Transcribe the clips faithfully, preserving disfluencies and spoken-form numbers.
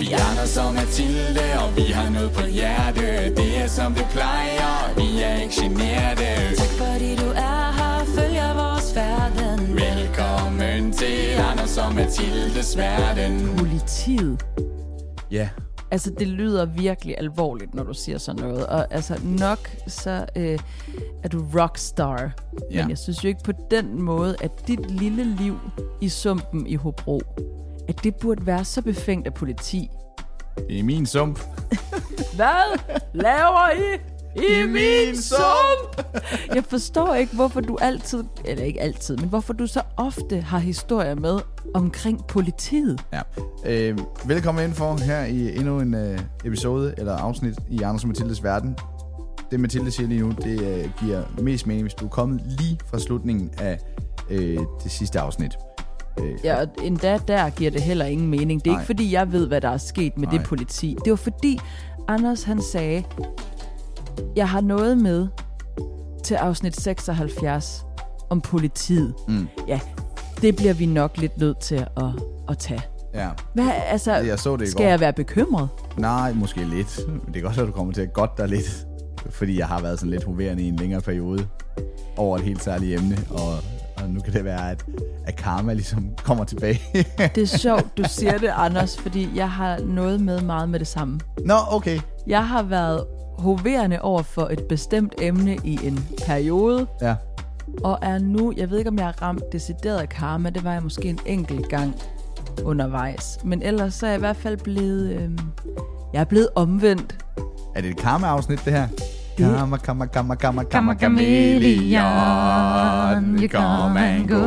Vi er Anders og Mathilde, og vi har noget på hjerte. Det er som det plejer, vi er ikke generede. Tak fordi du er her, følger vores verden. Velkommen til Anders og Mathildes verden. Politiet. Ja. Altså, det lyder virkelig alvorligt, når du siger sådan noget. Og altså, nok så øh, er du rockstar. Ja. Men jeg synes jo ikke på den måde, at dit lille liv i sumpen i Hobro, at det burde være så befængt af politi. Det er min sump. Hvad laver I i, I min sump? Jeg forstår ikke, hvorfor du altid, eller ikke altid, men hvorfor du så ofte har historier med omkring politiet. Ja. Øh, velkommen indenfor her i endnu en øh, episode eller afsnit i Anders og Mathildes verden. Det Mathilde siger lige nu, det øh, giver mest mening, hvis du er kommet lige fra slutningen af øh, det sidste afsnit. Øh, Ja, og endda der giver det heller ingen mening. Det er Nej. ikke fordi, jeg ved, hvad der er sket med Nej. det politi. Det var fordi, Anders han sagde, jeg har noget med til afsnit seksoghalvfjerds om politiet. Mm. Ja, det bliver vi nok lidt nødt til at, at tage. Ja. Hvad, altså, Jeg så det i skal går. jeg være bekymret? Nej, måske lidt. Det kan godt være, at du kommer til at godt dig lidt. Fordi jeg har været sådan lidt hoverende i en længere periode over et helt særligt emne. Og, og nu kan det være, at, at karma ligesom kommer tilbage. Det er sjovt, du siger det, Anders, fordi jeg har noget med meget med det samme. Nå, okay. Jeg har været hoverende over for et bestemt emne i en periode, Ja. og er nu, jeg ved ikke, om jeg har ramt decideret karma, det var jeg måske en enkelt gang undervejs. Men ellers så er jeg i hvert fald blevet, øh, jeg er blevet omvendt. Er det et karma-afsnit, det her? Karma, karma, karma, karma, karma, Chameleon, chameleon. you come and go.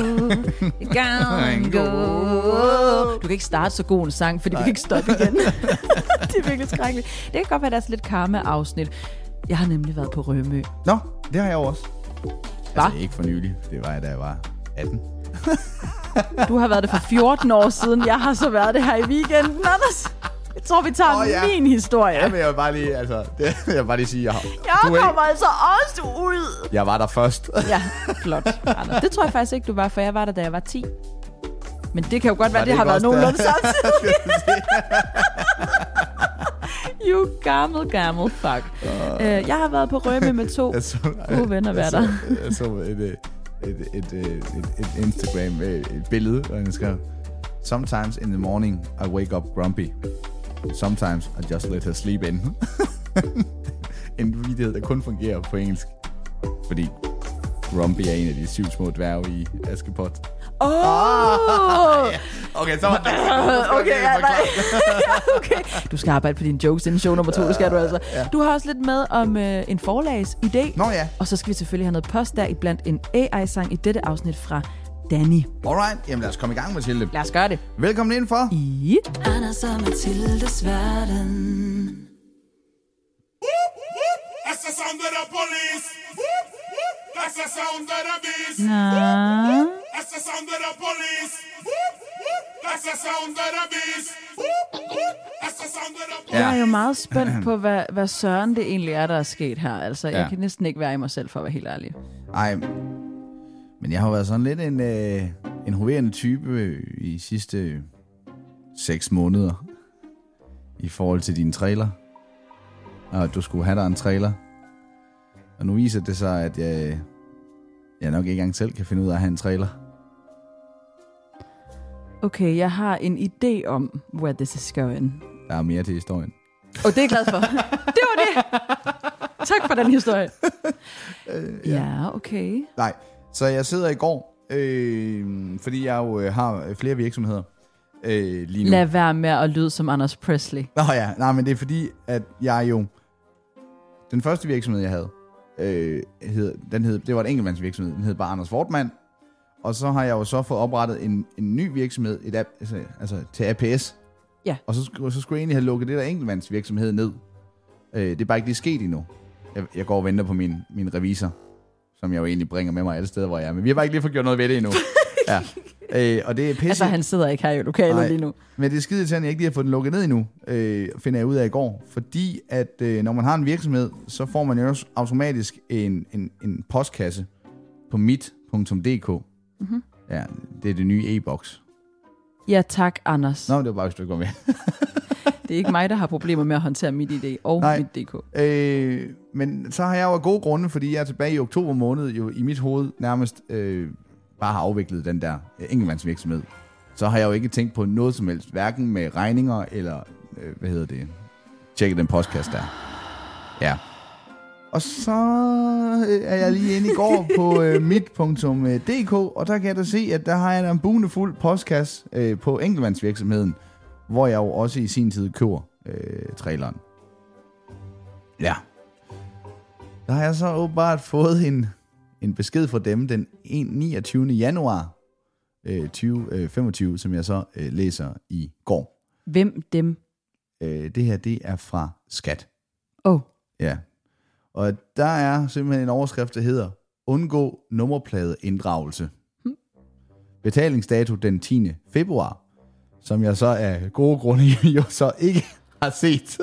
You come and go. Du kan ikke starte så god en sang, fordi vi kan ikke stoppe igen. Det er virkelig skrækkeligt. Det kan godt være, der er sådan lidt karma-afsnit. Jeg har nemlig været på Rømø. Nå, det har jeg også. Hva? Altså, ikke for nylig. Det var jeg, da jeg var atten. Du har været det for fjorten år siden. Jeg har så været det her i weekenden, Anders. Jeg tror, vi tager Åh, oh, ja. min historie. Ja, men jeg vil bare lige, altså, det, jeg vil bare lige sige, jeg, har, Jeg du er kommer altså også ud. ikke, jeg var der først. Ja, flot, Anders. Det tror jeg faktisk ikke, du var, for jeg var der, da jeg var ti. Men det kan jo godt være, Var det, det har ikke været også nogenlunde der? samtidig. You gammel, gammel fuck. Uh. Uh, jeg har været på Rømø med to Jeg så, gode venner, hvad jeg der. så, jeg så et, et, et, et, et, et Instagram, et, et billede, hvor han skrev, sometimes in the morning, I wake up grumpy. Sometimes I just let her sleep in. En vidighed, der kun fungerer på engelsk. Fordi Grumpy er en af de syv små dværge i Askepot. Åh! Oh! Okay, så var det. Okay, ja, nej. Ja, okay. Du skal arbejde på dine jokes inden show nummer to, det skal du altså. Du har også lidt med om øh, en forlagsidé. Nå ja. Og så skal vi selvfølgelig have noget post der i blandt en A I-sang i dette afsnit fra Danny. Alright, jamen lad os komme i gang, Mathilde. Lad os gøre det. Velkommen indenfor. I... Anders og Mathildes verden. That's the sound of the police. That's the sound of the beast. Nå. That's the sound of the police. That's the sound of the beast. That's the sound of the police. Jeg er jo meget spændt på, hvad, hvad søren det egentlig er, der er sket her. Altså, Ja. jeg kan næsten ikke være i mig selv, for at være helt ærlig. Ej, men jeg har været sådan lidt en, øh, en hoverende type i sidste seks måneder i forhold til din trailer. Og du skulle have dig en trailer. Og nu viser det sig, at jeg, jeg nok ikke engang selv kan finde ud af at have en trailer. Okay, jeg har en idé om, where this is going. Der er mere til historien. Og det er jeg glad for. Det var det. Tak for den historie. Ja, okay. Nej, så jeg sidder i går, øh, fordi jeg jo øh, har flere virksomheder øh, lige nu. Lad være med at lyde som Anders Presley. Nå ja, nej, men det er fordi, at jeg jo... Den første virksomhed, jeg havde, øh, hed, den hed, det var et enkeltmandsvirksomhed. Den hed bare Anders Wortmann. Og så har jeg jo så fået oprettet en, en ny virksomhed, et app, altså, altså til A P S. Ja. Og så, skulle- så skulle jeg egentlig have lukket det der enkeltmandsvirksomhed ned. Øh, det er bare ikke lige sket endnu. Jeg, jeg går og venter på min, min revisor, som jeg jo egentlig bringer med mig alle steder, hvor jeg er. Men vi har bare ikke lige fået gjort noget ved det endnu. Ja. Øh, og det er pisse... Altså, han sidder ikke her i lokalet Nej, lige nu. Men det er skide til, at jeg ikke lige har fået den lukket ned endnu, øh, finder jeg ud af i går. Fordi at øh, når man har en virksomhed, så får man jo også automatisk en, en, en postkasse på mit punktum d k. Mm-hmm. Ja, det er det nye e-boks. Ja, tak, Anders. Nå, det var bare, hvis du ikke var med. Det er ikke mig, der har problemer med at håndtere mit I D og Nej. mit D K. Øh, men så har jeg jo af gode grunde, fordi jeg er tilbage i oktober måned, jo i mit hoved nærmest øh, bare har afviklet den der øh, enkeltmandsvirksomhed. Så har jeg jo ikke tænkt på noget som helst, hverken med regninger eller, øh, hvad hedder det, tjekke den podcast der. Ja. Og så er jeg lige inde i går på øh, mit punktum d k, og der kan jeg da se, at der har jeg da en bunefuld podcast øh, på enkeltmandsvirksomheden, hvor jeg jo også i sin tid køber øh, traileren. Ja. Der har jeg så åbenbart fået en, en besked fra dem den niogtyvende januar øh, tyve femogtyve, som jeg så øh, læser i går. Hvem dem? Øh, det her, det er fra Skat. Åh. Oh. Ja. Og der er simpelthen en overskrift, der hedder Undgå nummerpladeinddragelse. Hmm. Betalingsdato den tiende februar, som jeg så af gode grunde jo så ikke har set.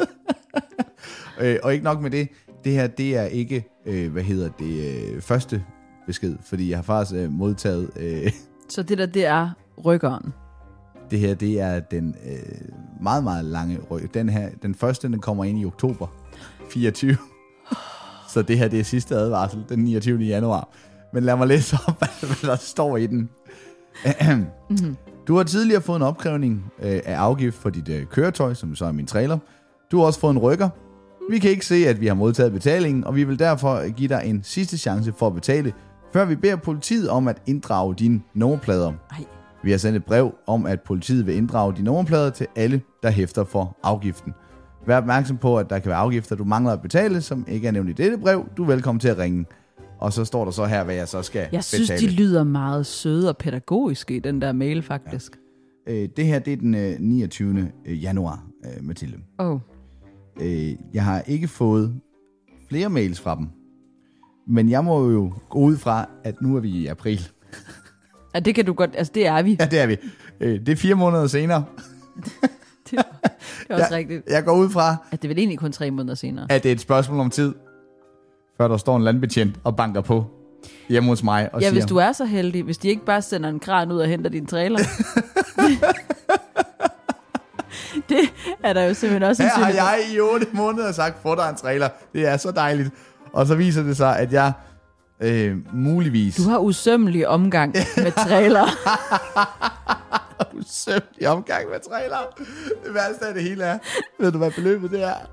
øh, og ikke nok med det, det her, det er ikke, øh, hvad hedder det, øh, første besked, fordi jeg har faktisk øh, modtaget... Øh, så det der, det er rykkeren? Det her, det er den øh, meget, meget lange ryk. Den her, den første, den kommer ind i oktober fireogtyve. Så det her, det er sidste advarsel, den niogtyvende januar. Men lad mig læse op, hvad der står i den. Mm-hmm. Du har tidligere fået en opkrævning øh, af afgift for dit øh, køretøj, som så er min trailer. Du har også fået en rykker. Vi kan ikke se, at vi har modtaget betalingen, og vi vil derfor give dig en sidste chance for at betale, før vi beder politiet om at inddrage dine nummerplader. Ej. Vi har sendt et brev om, at politiet vil inddrage de nummerplader til alle, der hæfter for afgiften. Vær opmærksom på, at der kan være afgifter, du mangler at betale, som ikke er nævnt i dette brev. Du er velkommen til at ringe. Og så står der så her, hvad jeg så skal betale. Jeg synes, betale. de lyder meget søde og pædagogiske i den der mail, faktisk. Ja. Øh, det her, det er den øh, niogtyvende januar, øh, Mathilde. Oh. Øh, jeg har ikke fået flere mails fra dem. Men jeg må jo gå ud fra, at nu er vi i april. Ja, det kan du godt, altså det er vi. Ja, det er vi. Øh, det er fire måneder senere. det, det er også jeg, rigtigt. Jeg går ud fra, at det er vel egentlig kun tre måneder senere. At det er et spørgsmål om tid, før der står en landbetjent og banker på hjemme hos mig og ja, siger... hvis du er så heldig. Hvis de ikke bare sender en kran ud og henter din trailer. Det er der jo simpelthen også... Her har jeg i otte måneder sagt, få dig en trailer. Det er så dejligt. Og så viser det sig, at jeg øh, muligvis... Du har usømmelig omgang med trailer. Usømmelig omgang med trailer. Det værste af det hele er... Ved du, hvad beløbet det er?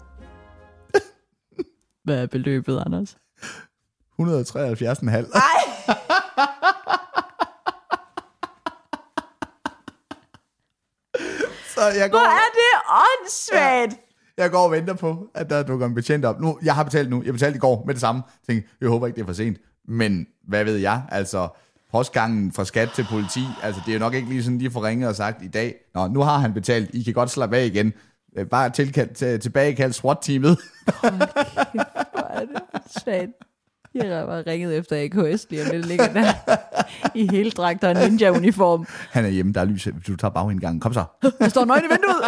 Hvad er beløbet, Anders? et hundrede og treoghalvfjerds komma fem. Ej! Så jeg går, hvor er det åndssvagt! Ja, jeg går og venter på, at der dukker en betjent op. Nu, jeg har betalt nu. Jeg betalte i går med det samme. Jeg tænkte, jeg håber ikke, det er for sent. Men hvad ved jeg? Altså, postgangen fra skat til politi, altså det er jo nok ikke lige sådan, de får ringet og sagt i dag, nå, nu har han betalt, I kan godt slappe af igen. Bare tilkaldt, tilbagekaldt SWAT-teamet. Hold kæft, hvor er det svagt. Jeg har bare ringet efter A K S lige om lidt, ligger der i hele dragt og ninja-uniform. Han er hjemme, der er lys, du tager bagindgangen. Kom så. Han står nøgen i vinduet.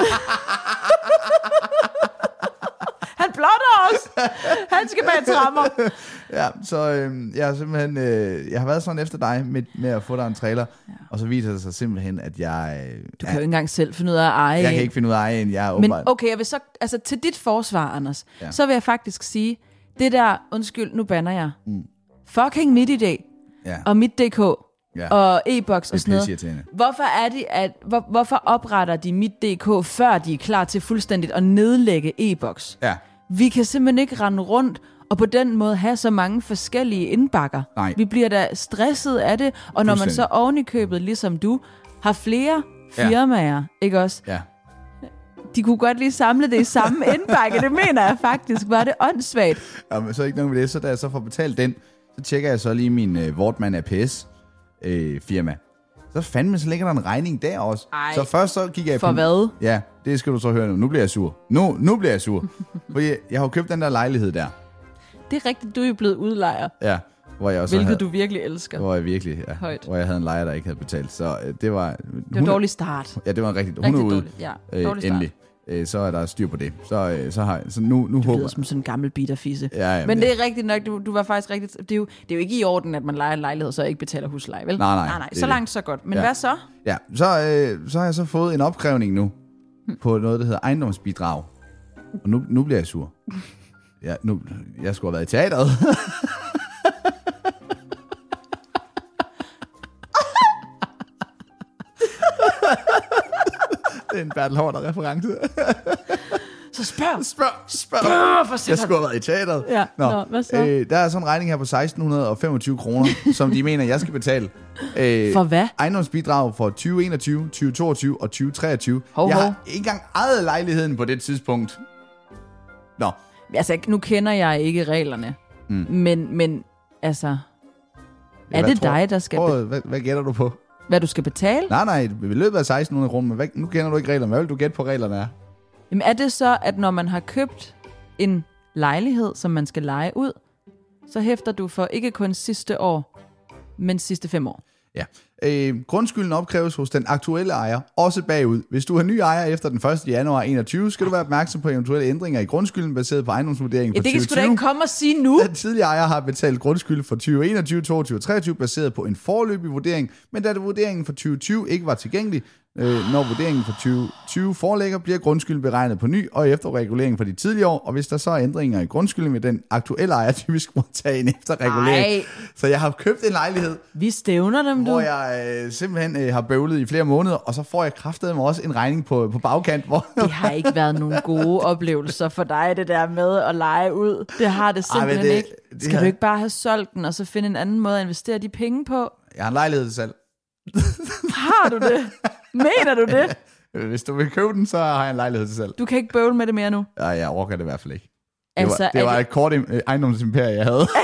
Han blotter os. Han skal bag trammer. Ja, så øh, jeg har simpelthen, øh, jeg har været sådan efter dig med, med at få dig en trailer, ja. Og så viser det sig simpelthen, at jeg... Øh, du kan ja, jo ikke engang selv finde ud af at eje. Jeg kan ikke finde ud af at eje en, jeg er Men åbenbart. okay, jeg vil så, altså til dit forsvar, Anders, ja. Så vil jeg faktisk sige, det der, undskyld, nu banner jeg, mm. fucking mit I D, ja. Og mit D K, ja. Og e-boks og sådan noget. Hvorfor er det, at, hvor, hvorfor opretter de mit D K, før de er klar til fuldstændigt at nedlægge e-boks? Ja. Vi kan simpelthen ikke rende rundt og på den måde have så mange forskellige indbakker. Nej. Vi bliver da stresset af det, og når man så oven i købet, ligesom du, har flere firmaer, ja. Ikke også? Ja. De kunne godt lige samle det i samme indbakke, det mener jeg faktisk. Var det åndssvagt? Ja, men så ikke noget med det. Så da jeg så får betalt den, så tjekker jeg så lige min uh, Wortmann A P S øh, firma. Så fandme, så ligger der en regning der også. Ej, så først så gik jeg... For hvad? Ja, det skal du så høre nu. Nu bliver jeg sur. Nu, nu bliver jeg sur. Fordi jeg har jo købt den der lejlighed der. Det er rigtigt, du er jo blevet udlejer. Ja. Hvor jeg også hvilket havde, du virkelig elsker. Hvor jeg virkelig, ja, højt. Hvor jeg havde en lejer, der ikke havde betalt. Så øh, det var... Det var en dårlig start. Ja, det var en rigtig... Rigtig dårlig, ja. Øh, endelig. øh, så er der styr på det. Så, øh, så, har, så nu, nu Du håber lyder som sådan en gammel bitterfisse. Ja, ja, men det er rigtigt nok, du, du var faktisk rigtigt. Det er, jo, det er jo ikke i orden, at man lejer en lejlighed, så ikke betaler husleje, vel? Nej, nej. nej, nej. Det Så er langt, så godt. Men ja. hvad så? Ja, så, øh, så har jeg så fået en opkrævning nu hmm. på noget, der hedder ejendomsbidrag. Og nu, nu bliver jeg sur. Ja, nu, jeg skulle have været i teateret. Det er en Bertel Haarder-reference. Så spørg. Spørg, spørg. Spørg for Jeg skulle have været i teateret. Ja, nå, nå hvad så? Øh, der er sådan en regning her på seksten femogtyve kroner, som de mener, jeg skal betale. Øh, For hvad? Ejendomsbidrag for tyve enogtyve, tyve toogtyve og tyve treogtyve. Hov, jeg hov. har ikke engang ejet lejligheden på det tidspunkt. Nå. Altså, nu kender jeg ikke reglerne. Mm. Men, men altså... Ja, er hvad det tror, dig, der skal... Tror, Be- hvad, hvad gætter du på? hvad du skal betale? Nej, nej, vi løbet af seksten hundrede kroner, men hvad, nu kender du ikke reglerne. Hvad vil du gætte på reglerne er? Jamen er det så, at når man har købt en lejlighed, som man skal leje ud, så hæfter du for ikke kun sidste år, men sidste fem år? Ja. Øh, grundskylden opkræves hos den aktuelle ejer, også bagud. Hvis du er ny ejer efter den første januar enogtyve, skal du være opmærksom på eventuelle ændringer i grundskylden baseret på ejendomsvurderingen Ja, for det kan tyve sgu da tyve. ikke komme og sige nu. Den tidligere ejer har betalt grundskyld for tyve enogtyve, toogtyve og treogtyve baseret på en foreløbig vurdering, men da vurderingen for tyve tyve ikke var tilgængelig, øh, når vurderingen for tyve tyve foreligger, bliver grundskylden beregnet på ny og efter regulering for de tidligere år, og hvis der så er ændringer i grundskylden, vil den aktuelle ejer typisk modtage en efter regulering. Ej. Så jeg har købt en lejlighed, Vi stævner dem, du. hvor jeg øh, simpelthen øh, har bøvlet i flere måneder, og så får jeg kraftedeme også en regning på, på bagkant, hvor... Det har ikke været nogle gode oplevelser for dig, det der med at lege ud. Det har det simpelthen Ej, det, ikke. det Skal har... du ikke bare have solgt den, og så finde en anden måde at investere de penge på? Jeg har en lejlighed til salg. Har du det? Mener du det? Hvis du vil købe den, så har jeg en lejlighed til salg. Du kan ikke bøvle med det mere nu? Ja, jeg orker det i hvert fald ikke. Det Altså, var, det er var det- et kort øh, ejendomsimperie, jeg havde.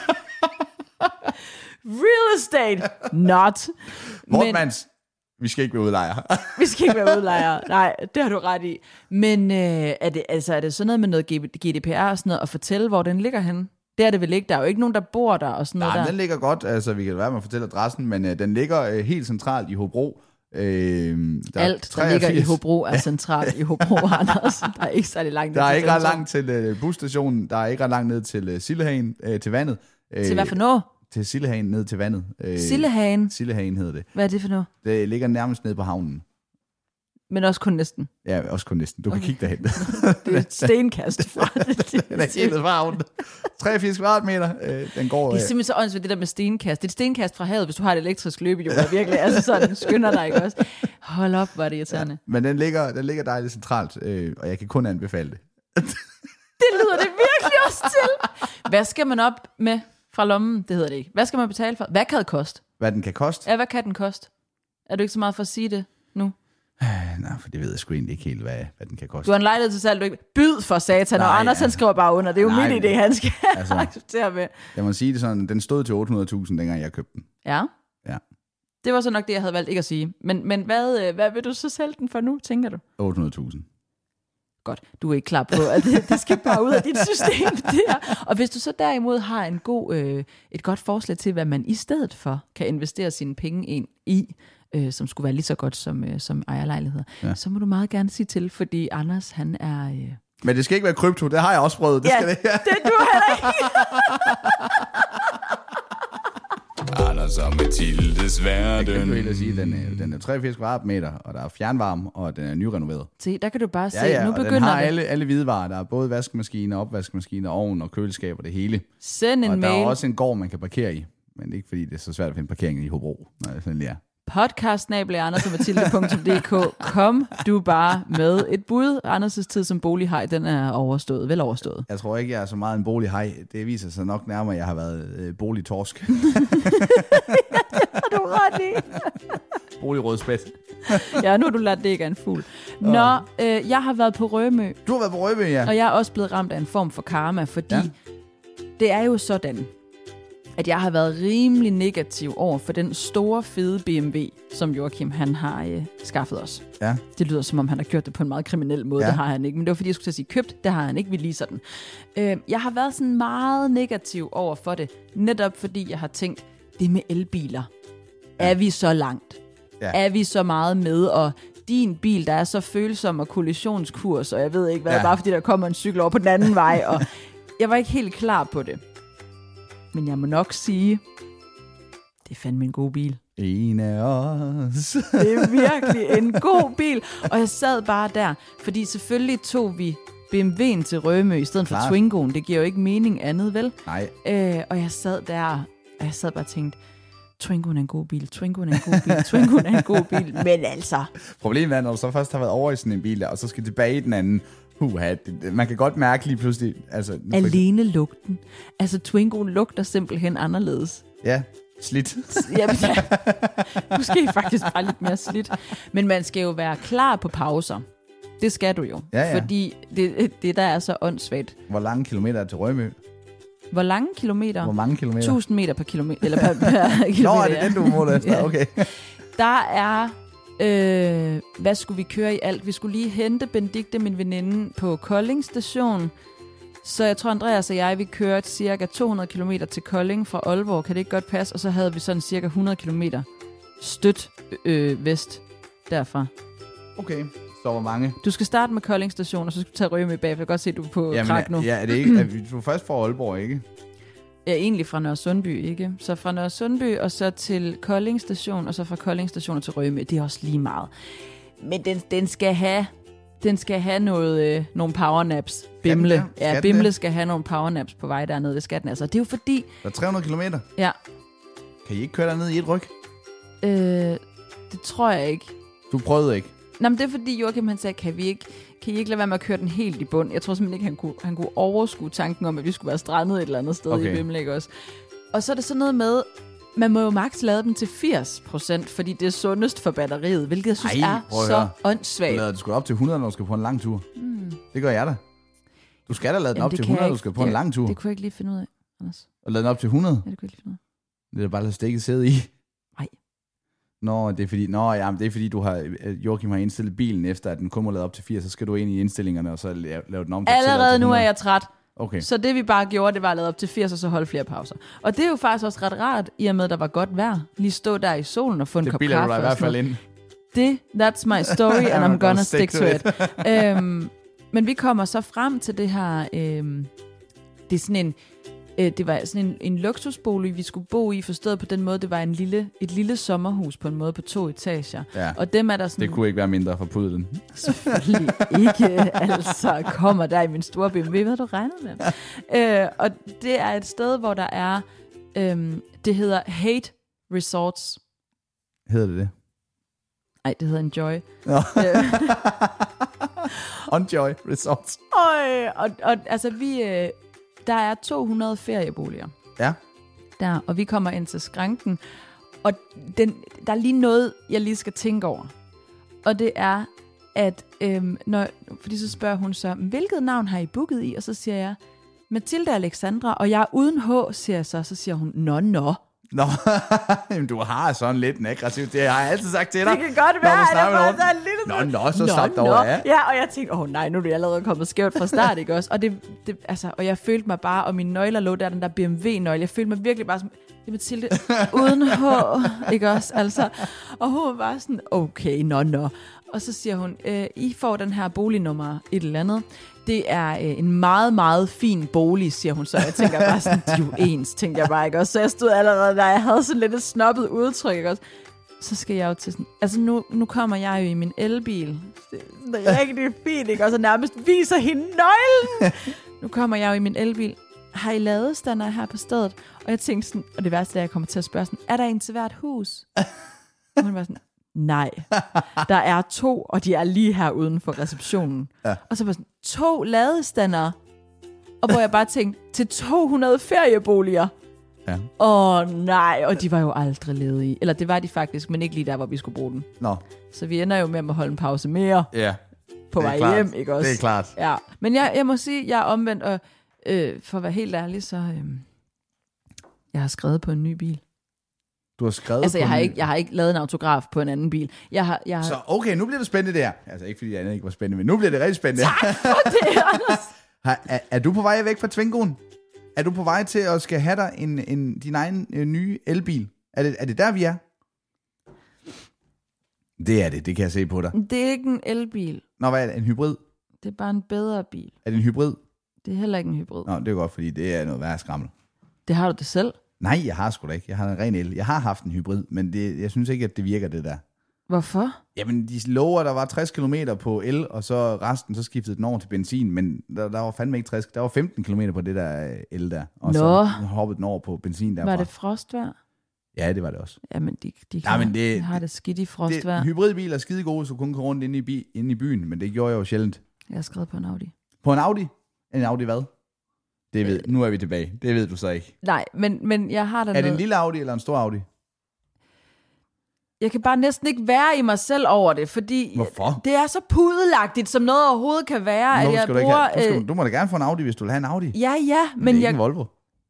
Real estate, not. Mortmans, vi skal ikke være udlejere. Vi skal ikke være udlejere. Nej, det har du ret i. Men øh, er, det, altså, er det sådan noget med noget G D P R og sådan noget, at fortælle, hvor den ligger henne? Det er det vel ikke. Der er jo ikke nogen, der bor der og sådan Nej, noget men der. den ligger godt. Altså, vi kan være med at fortælle adressen, men øh, den ligger øh, helt centralt i Hobro. Øh, der er Alt, der ligger i treogfirs Hobro, er centralt i Hobro, Anders. Der er ikke særlig langt. Der er ned til ikke ret centrum. langt til øh, busstationen. Der er ikke ret langt ned til øh, Sillehagen, øh, til vandet. Øh, Til hvad for noget? Til Sillehagen, ned til vandet. Øh, Sillehagen. Sillehagen hedder det. Hvad er det for noget? Det ligger nærmest nede på havnen. Men også kun næsten. Ja, også kun næsten. Du kan Okay. kigge derhen. Det er et stenkast fra det. Den er helt nede på havnen. treogfirs kvadratmeter. Øh, den går... Det er Øh, simpelthen så åndssvagt, det der med stenkast. Det er et stenkast fra havet, hvis du har et elektrisk løbehjul, der virkelig altså sådan skynder dig, ikke også? Hold op, hvor er det irriterende. men den ligger, den ligger dejligt centralt, øh, og jeg kan kun anbefale det. Det lyder det virkelig også til. Hvad skal man op med fra lommen? Det hedder det ikke. Hvad skal man betale for? Hvad kan det koste? Hvad den kan koste? Ja, hvad kan den koste? Er du ikke så meget for at sige det nu? Nej, for det ved jeg sgu egentlig ikke helt, hvad, hvad den kan koste. Du har en lejlighed til salg, du ikke... Byd for satan, og Nej, Anders ja. han skriver bare under. Det er jo Nej, mit idé, han skal altså- acceptere med. Jeg må sige det sådan, den stod til otte hundrede tusind, dengang jeg købte den. Ja. Ja. Det var så nok det, jeg havde valgt ikke at sige. Men, men hvad, øh, hvad vil du så sælge den for nu, tænker du? otte hundrede tusind. Godt, du er ikke klar på, at det, det skal bare ud af dit system. Det her. Og hvis du så derimod har en god, øh, et godt forslag til, hvad man i stedet for kan investere sine penge ind i, øh, som skulle være lige så godt som, øh, som ejerlejligheder, Ja. så må du meget gerne sige til, fordi Anders, han er... Øh... Men det skal ikke være krypto, det har jeg også prøvet. Det Ja, skal det. det du heller ikke. Anders og Mathildes Det kan verden. du helt at sige, den er, den er treogfirs kvadratmeter, og der er fjernvarme, og den er nyrenoveret. Se, der kan du bare se, Ja, ja, nu og den begynder har det. alle, alle hvidevarer. Der er både vaskemaskiner, opvaskemaskiner, ovn og køleskab og det hele. Send en og der mail. er også en gård, man kan parkere i. Men ikke fordi det er så svært at finde parkering i Hobro. Nej, sådan lige er. podcast snabel-a anders og mathilde punktum d k. Kom du bare med et bud. Anders' tid som bolighaj, den er overstået. Vel overstået. Jeg tror ikke, jeg er så meget en bolighaj. Det viser sig nok nærmere, at jeg har været øh, boligtorsk. Har du ret i? Boligrødspæt. Ja, nu har du lært, det ikke er en fugl. Nå, øh, jeg har været på Rømø, Du har været på Rømø, ja. og jeg er også blevet ramt af en form for karma, fordi Ja. ja. det er jo sådan, at jeg har været rimelig negativ over for den store, fede B M W, som Joachim han har øh, skaffet os. Ja. Det lyder, som om han har gjort det på en meget kriminel måde. Ja. Det har han ikke. Men det var, fordi jeg skulle til at sige købt. Det har han ikke. Vi lige sådan. Øh, jeg har været sådan meget negativ over for det. Netop fordi jeg har tænkt, det med elbiler. Ja. Er vi så langt? Ja. Er vi så meget med at din bil, der er så følsom og kollisionskurs, og jeg ved ikke hvad, Ja. bare fordi der kommer en cykel over på den anden vej, og jeg var ikke helt klar på det. Men jeg må nok sige, det er fandme en god bil. En af os. Det er virkelig en god bil. Og jeg sad bare der, fordi selvfølgelig tog vi B M W'en til Rømø i stedet Klart. for Twingoen. Det giver jo ikke mening andet, vel? Nej. Øh, og jeg sad der, og jeg sad bare og tænkte, Twingoen er en god bil, Twingoen er en god bil, Twingoen er en god bil. Men altså... Problemet er, når du så først har været over i sådan en bil der, og så skal tilbage i den anden. Huha, det, man kan godt mærke lige pludselig... Altså, nu for Alene lugten. Altså, Twingoen lugter simpelthen anderledes. Ja, slidt. Jamen, ja. Måske faktisk bare lidt mere slidt. Men man skal jo være klar på pauser. Det skal du jo. Ja, ja. Fordi det, det der er så åndssvagt. Hvor lange kilometer er til Rømø? Hvor lange kilometer? Hvor mange kilometer? tusind meter per kilometer. Eller per, per kilometer, Nå, er det den, du måler efter? Ja. Okay. Der er... Øh, hvad skulle vi køre i alt? Vi skulle lige hente Benedikte, min veninde, på Kolding station. Så jeg tror, Andreas og jeg, vi kørte cirka to hundrede kilometer til Kolding fra Aalborg. Kan det ikke godt passe? Og så havde vi sådan cirka hundrede kilometer støt øh, vest derfra. Okay, så hvor mange? Du skal starte med Kolding station, og så skal du tage Rømø bag, for jeg kan godt se, at du er på Jamen, krak nu. ja, er det ikke? Er vi, du er først fra Aalborg, ikke? Ja, egentlig fra Nørre Sundby, ikke? Så fra Nørre Sundby, og så til Kolding station, og så fra Kolding station til Rømø. Det er også lige meget. Men den, den skal have... Den skal have noget, øh, nogle powernaps. Bimle. Skal den det? Ja, Skal den Bimle det? skal have nogle powernaps på vej dernede. Det skal den altså. Det er jo fordi... Der er tre hundrede kilometer. Ja, Kan I ikke køre derned i et ryg? øh, det tror jeg ikke. Du prøvede ikke. Nå, men det er fordi Joachim han sagde, kan vi ikke, kan I ikke lade være med at køre den helt i bund? Jeg tror simpelthen ikke, han kunne, han kunne overskue tanken om, at vi skulle være strandet et eller andet sted Okay. i Bimle, ikke også? Og så er det sådan noget med, man må jo maks lade dem til firs procent, fordi det er sundest for batteriet, hvilket jeg synes Ej, er prøv at så høre. Du åndssvagt. lader det sgu op til hundrede, når du skal på en lang tur. Mm. Det gør jeg da. Du skal da lade den Jamen, op det til kan jeg hundrede, når du ikke. skal på en Ja, lang tur. Det kunne jeg ikke lige finde ud af, Anders. Og lade den op til hundrede. Ja, det kunne jeg ikke lige finde ud af. Det er da bare at lade stikket sidde i. Nej. Nå, det er fordi, nå, ja, men det er fordi, du har, Joachim har indstillet bilen efter, at den kun må lade op til firs, så skal du ind i indstillingerne, og så lave, lave den om til Allerede til nu er hundrede. jeg træt. Okay. Så det vi bare gjorde, det var at lade op til firs, og så holde flere pauser. Og det er jo faktisk også ret rart, i og med, at der var godt vejr. Lige stå der i solen og få en Det kop bilder du kaffe. dig i og hvert sådan fald noget. ind. Det, that's my story, and I'm gonna stick to it. øhm, men vi kommer så frem til det her, øhm, det er sådan en, øh, det var sådan en, en luksusbolig, vi skulle bo i, forstået på den måde, det var en lille, et lille sommerhus på en måde på to etager. Ja. Og dem er der sådan... Det kunne ikke være mindre for pudlen. Selvfølgelig ikke, altså kommer der i min store B M W, hvad har du regnet med? øh, og det er et sted, hvor der er, øhm, det hedder Hate Resorts. Hedder det det? Nej, det hedder Enjoy. Nå. Øh, Enjoy Resorts. Øj, og, og altså vi, øh, der er to hundrede ferieboliger Ja. der, og vi kommer ind til skranken, og den, der er lige noget, jeg lige skal tænke over. Og det er, at øhm, når, fordi så spørger hun så, hvilket navn har I booket i? Og så siger jeg, Mathilde Alexandra, og jeg er uden H, siger jeg så, så siger hun, nå, nå. Nå, jamen, du har sådan lidt en aggressiv. Det har jeg altid sagt til dig. Det kan godt når være, du at snakker det med var nogen. så en lille... Nå, nå, så sagt over, ja. Ja, og jeg tænkte, åh oh, nej, nu er det allerede kommet skævt fra start, ikke også? Og, det, det, altså, og jeg følte mig bare, og mine nøgler lå der, den der B M W-nøgle, jeg følte mig virkelig bare som, det er Mathilde, uden H, ikke også? Altså, og hun var bare sådan, okay, nå, nå. Og så siger hun, øh, I får den her bolignummer et eller andet. Det er øh, en meget, meget fin bolig, siger hun så. Jeg tænker bare sådan, de er jo ens, tænkte jeg bare, ikke også? Så jeg stod allerede der, jeg havde sådan lidt et snobbet udtryk, ikke også? Så skal jeg jo til sådan, altså nu, nu kommer jeg jo i min elbil. Det er sådan rigtig fint, ikke? Og så nærmest viser hende nøglen. Nu kommer jeg jo i min elbil. Har I ladestander her på stedet? Og jeg tænkte sådan, og det værste er, at jeg kommer til at spørge sådan, er der en til hvert hus? Og hun var sådan, nej. Der er to, og de er lige her uden for receptionen. Ja. Og så var sådan, to ladestander. Og hvor jeg bare tænkte, til to hundrede ferieboliger. Ja. Åh oh, nej, og de var jo aldrig ledige. Eller det var de faktisk, men ikke lige der, hvor vi skulle bruge den. Nå, Så vi ender jo med at holde en pause mere ja. på Det er vej klart. hjem, ikke også? Det er klart. Ja, men jeg, jeg må sige, jeg er omvendt, og øh, for at være helt ærlig, så øh, jeg har skrevet på en ny bil. Du har skrevet Altså, på jeg har, en- ikke, jeg har ikke lavet en autograf på en anden bil. Jeg har, jeg har... Så okay, nu bliver det spændende der. Altså ikke fordi det andet ikke var spændende, men nu bliver det rigtig spændende. Tak for det, Anders. Har, er, er du på vej væk fra Twingoen? Er du på vej til at skal have dig en, en, din egen øh, nye elbil? Er det, er det der, vi er? Det er det, det kan jeg se på dig. Det er ikke en elbil. Nå, hvad er det? En hybrid? Det er bare en bedre bil. Er det en hybrid? Det er heller ikke en hybrid. Nå, det er godt, fordi det er noget værre skrammel. Det har du det selv. Nej, jeg har sgu da ikke. Jeg har en ren el. Jeg har haft en hybrid, men det, jeg synes ikke, at det virker, det der. Hvorfor? Jamen, de lover, der var tres kilometer på el, og så resten, så skiftede den over til benzin, men der, der var fandme ikke tres, der var femten kilometer på det der el der, og Nå. så hoppede den over på benzin derfra. Var det frostvejr? Ja, det var det også. Jamen, de, de, Nej, kan, men det- de har det skidt i frostvejr. Det, hybridbiler er skide gode, så kun kan rundt inde i, bi, inde i byen, men det gjorde jeg jo sjældent. Jeg har skrevet på en Audi. På en Audi? En Audi hvad? Det ved, nu er vi tilbage. Det ved du så ikke. Nej, men, men jeg har da Er det noget... en lille Audi eller en stor Audi? Jeg kan bare næsten ikke være i mig selv over det, fordi Hvorfor? det er så pudelagtigt, som noget overhovedet kan være, Nå, at jeg skal du, ikke bruger... have, du, skal, øh, du må da gerne få en Audi, hvis du vil have en Audi. Ja, ja, Men men det er jeg... ikke en Volvo.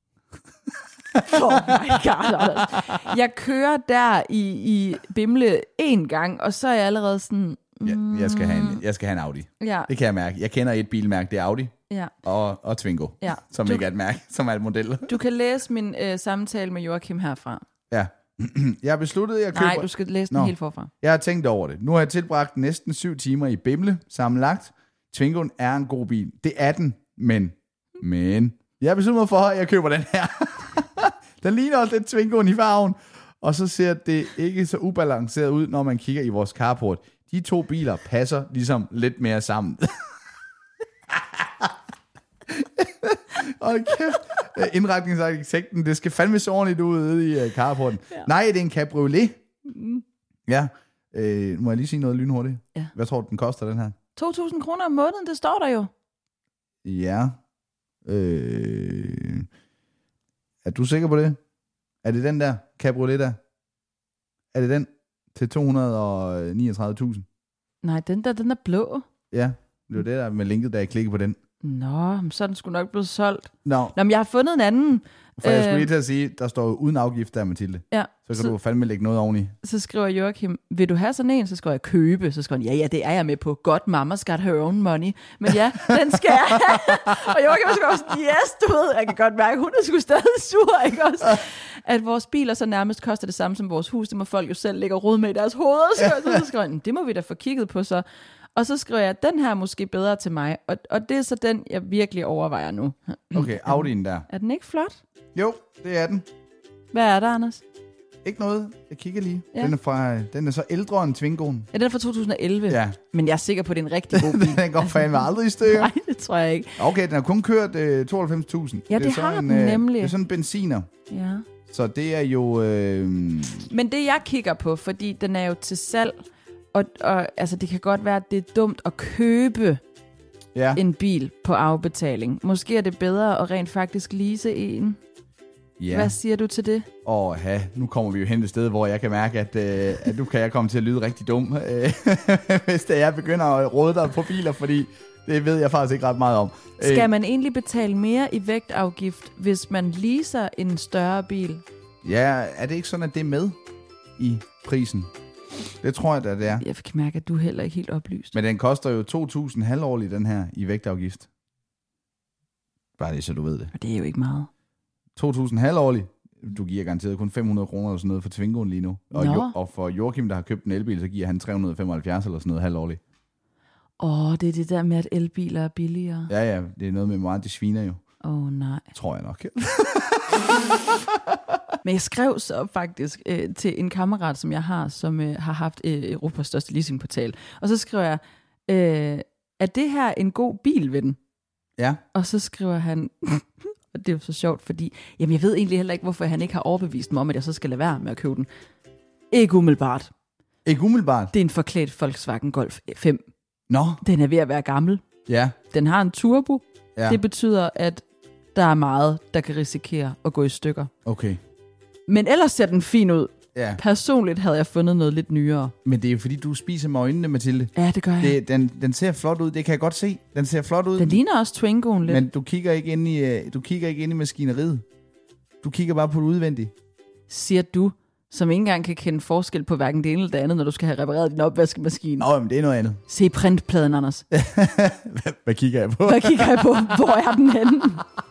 Oh my God, Anders. Jeg kører der i, i Bimle en gang, og så er jeg allerede sådan... Ja, jeg, skal have en, jeg skal have en Audi. Ja, Det kan jeg mærke. Jeg kender et bilmærke, det er Audi, ja. og, og Twingo, Ja. som Du- ikke er et mærke, som er et model. Du kan læse min øh, samtale med Joachim herfra. Ja. Jeg har besluttet, at jeg køber... Nej, du skal læse den Nå. helt forfra. Jeg har tænkt over det. Nu har jeg tilbragt næsten syv timer i Bimle sammenlagt. Twingoen er en god bil. Det er den, men... Men... Jeg har besluttet mig for, at jeg køber den her. Den ligner også lidt Twingoen i farven. Og så ser det ikke så ubalanceret ud, når man kigger i vores carport. De to biler passer ligesom lidt mere sammen. Hold kæft. Indretningsarkitekten, det skal fandme så ordentligt ud ude i uh, carporten. Ja. Nej, det er en cabriolet. Mm. Ja. Øh, må jeg lige sige noget lynhurtigt? Ja. Hvad tror du, den koster, den her? to tusind kroner om måneden, det står der jo. Ja. Øh, er du sikker på det? Er det den der cabriolet der? Er det den til to hundrede og niogtredive tusind? Nej, den der, den er blå. Ja, det var det der med linket, da jeg klikkede på den. Nå, men så er den sgu nok blevet solgt. Nå, Nå, men jeg har fundet en anden. for jeg skulle Øh, lige til at sige, der står jo uden afgift der, Mathilde. Ja, Så kan så, du fandme lægge noget oveni. så skriver Joachim, vil du have sådan en? Så skriver jeg købe. Så skriver han, ja, ja, det er jeg med på. Godt, mama's got her own money. Men ja, den skal jeg have. Og Joachim skriver sådan, yes, du ved, jeg kan godt mærke, hun er sgu stadig sur, ikke også? At vores biler så nærmest koster det samme som vores hus. Det må folk jo selv lægge og rode med i deres hoveder. Så, så skriver han, det må vi da få kigget på så. Og så skriver jeg, den her er måske bedre til mig. Og, og det er så den, jeg virkelig overvejer nu. Okay, Audi'en der. Er den ikke flot? Jo, det er den. Hvad er der, Anders? Ikke noget. Jeg kigger lige. Ja. Den, er fra, den er så ældre end Twingoen. Ja, den er fra to tusind og elleve. Ja. Men jeg er sikker på, at det er en rigtig god bil. Den går fandme aldrig i stykker. Nej, det tror jeg ikke. Okay, den har kun kørt øh, tooghalvfems tusind. Ja, det er sådan har en, den øh, nemlig. Det er sådan en benziner. Ja. Så det er jo... Øh, Men det jeg kigger på, fordi den er jo til salg, og, og altså, det kan godt være, at det er dumt at købe ja. en bil på afbetaling. Måske er det bedre at rent faktisk lease en. ja. Hvad siger du til det? Åh, ja, nu kommer vi jo hen et sted, hvor jeg kan mærke, at, øh, at nu kan jeg komme til at lyde rigtig dum, øh, hvis det er, jeg begynder at råde dig på biler, fordi det ved jeg faktisk ikke ret meget om. Skal man egentlig betale mere i vægtafgift, hvis man leaser en større bil? Ja, er det ikke sådan, at det er med i prisen? Det tror jeg da, det er. Jeg kan mærke, at du er heller ikke helt oplyst. Men den koster jo to tusind halvårligt, den her, i vægtafgift. Bare det, så du ved det. Og det er jo ikke meget. to tusind halvårligt. Du giver garanteret kun fem hundrede kroner eller sådan noget for Twingoen lige nu. Og, Nå. jo, og for Joachim, der har købt en elbil, så giver han tre hundrede og femoghalvfjerds eller sådan noget halvårligt. Åh, oh, det er det der med, at elbiler er billigere. Ja, ja, det er noget med meget, det sviner jo. Åh, oh, nej. Tror jeg nok. Men jeg skrev så faktisk øh, til en kammerat, som jeg har, som øh, har haft øh, Europas største leasingportal. Og så skriver jeg, øh, er det her en god bil, ven? Ja. Og så skriver han, og det er jo så sjovt, fordi jamen, jeg ved egentlig heller ikke, hvorfor han ikke har overbevist mig om, at jeg så skal lade være med at købe den. Ikke umiddelbart. Ikke umiddelbart. Det er en forklædt Volkswagen Golf fem. Nå. Den er ved at være gammel. Ja. Den har en turbo. Ja. Det betyder, at der er meget, der kan risikere at gå i stykker. Okay. Men ellers ser den fin ud. Ja. Personligt havde jeg fundet noget lidt nyere. Men det er jo fordi, du spiser med øjnene, Mathilde. Ja, det gør jeg. Det, den, den ser flot ud, det kan jeg godt se. Den ser flot ud. Den ligner også Twingoen lidt. Men du kigger ikke ind i, øh, du kigger ikke ind i maskineriet. Du kigger bare på det udvendige. Siger du, som ikke engang kan kende forskel på hverken det ene eller det andet, når du skal have repareret din opvaskemaskine. Nå, men det er noget andet. Se printpladen, Anders. hvad, hvad kigger jeg på? Hvad kigger jeg på? Hvor er den henne?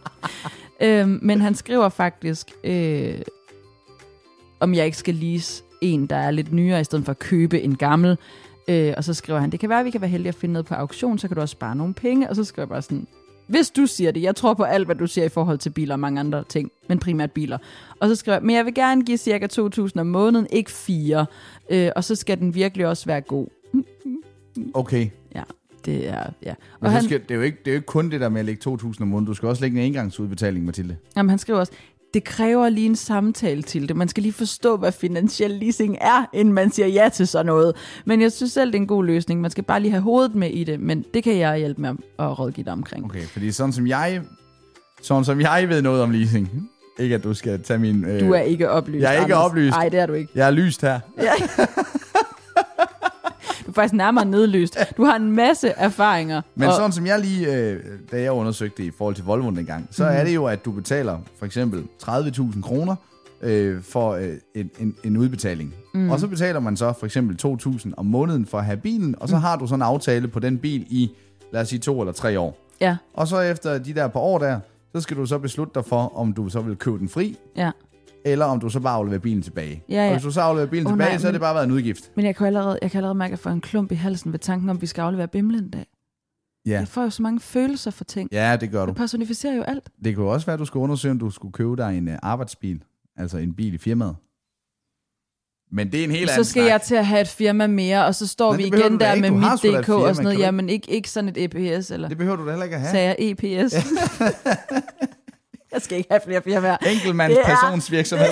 øhm, men han skriver faktisk, øh, om jeg ikke skal lease en, der er lidt nyere, i stedet for at købe en gammel. Øh, og så skriver han, det kan være, at vi kan være heldige at finde noget på auktion, så kan du også spare nogle penge. Og så skriver jeg bare sådan, hvis du siger det, jeg tror på alt, hvad du siger i forhold til biler og mange andre ting, men primært biler. Og så skriver jeg, men jeg vil gerne give cirka to tusind om måneden, ikke fire. Øh, og så skal den virkelig også være god. Okay. Ja, det er... Ja. Og Men han, skal, det, er jo ikke, det er jo ikke kun det der med at lægge to tusind om måneden. Du skal også lægge en engangsudbetaling, Mathilde. jamen, han skriver også, det kræver lige en samtale til det. Man skal lige forstå, hvad finansiel leasing er, inden man siger ja til sådan noget. Men jeg synes selv, det er en god løsning. Man skal bare lige have hovedet med i det, men det kan jeg hjælpe med at rådgive dig omkring. Okay, fordi sådan som jeg, sådan som jeg ved noget om leasing, ikke at du skal tage min... Øh, Du er ikke oplyst, Jeg er ikke Anders. oplyst. Nej, det er du ikke. Jeg er lyst her. Ja. Du er faktisk nærmere nedlyst. Du har en masse erfaringer. Men og, sådan som jeg lige, øh, da jeg undersøgte det i forhold til Volvoen dengang, så mm. er det jo, at du betaler for eksempel tredive tusind kroner øh, for øh, en, en, en udbetaling. Mm. Og så betaler man så for eksempel to tusind om måneden for at have bilen, og så mm. har du sådan en aftale på den bil i, lad os sige, to eller tre år. ja, Og så efter de der par år der, så skal du så beslutte dig for, om du så vil købe den fri, ja. eller om du så bare afleverer bilen tilbage. Ja, ja. Og hvis du så afleverer bilen Oh, tilbage, nej, så har men- det bare været en udgift. Men jeg kan allerede, jeg kan allerede mærke, at jeg får en klump i halsen ved tanken om, at vi skal aflevere bimlen en dag. Ja. Jeg får jo så mange følelser for ting. Ja, det gør du. Det personificerer jo alt. Det kunne også være, at du skulle undersøge, om du skulle købe dig en uh, arbejdsbil. Altså en bil i firmaet. Men det er en helt Så anden skal snak. jeg til at have et firma mere, og så står Men vi det behøver igen du da der ikke. med Du har sgu da mit et D K og firma, sådan noget. kan du Jamen ikke, ikke sådan et E P S, eller Det behøver du da heller ikke at have. sagde jeg E P S? Jeg skal ikke have flere firmaer. Enkeltmands Det er- personsvirksomhed.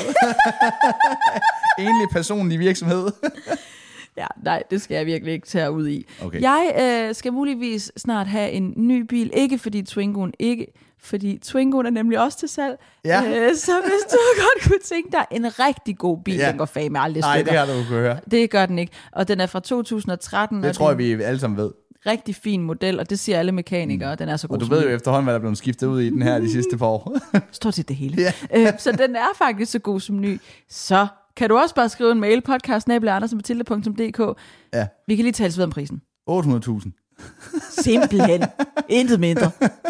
Enlig personlig virksomhed. Ja, nej, det skal jeg virkelig ikke tage ud i. Okay. Jeg øh, skal muligvis snart have en ny bil, ikke fordi Twingoen ikke, fordi Twingoen er nemlig også til salg. Ja. Øh, så hvis du godt kunne tænke dig en rigtig god bil, Ja. den går fame aldrig Nej, stykker. det har du kunnet høre. Det gør den ikke. Og den er fra to tusind og tretten. Det og tror jeg, det er vi alle sammen ved. en rigtig fin model, og det siger alle mekanikere, og den er så god Og du som ved jo ny. efterhånden, hvad der er blevet skiftet ud i den her de sidste par år. Stort set det hele. Ja. Øh, så den er faktisk så god som ny. Så kan du også bare skrive en mail, podcast snabel-a andersen mathilde punktum d k. Ja. Vi kan lige tale videre om prisen. otte hundrede tusind. Simpelthen. Intet mindre.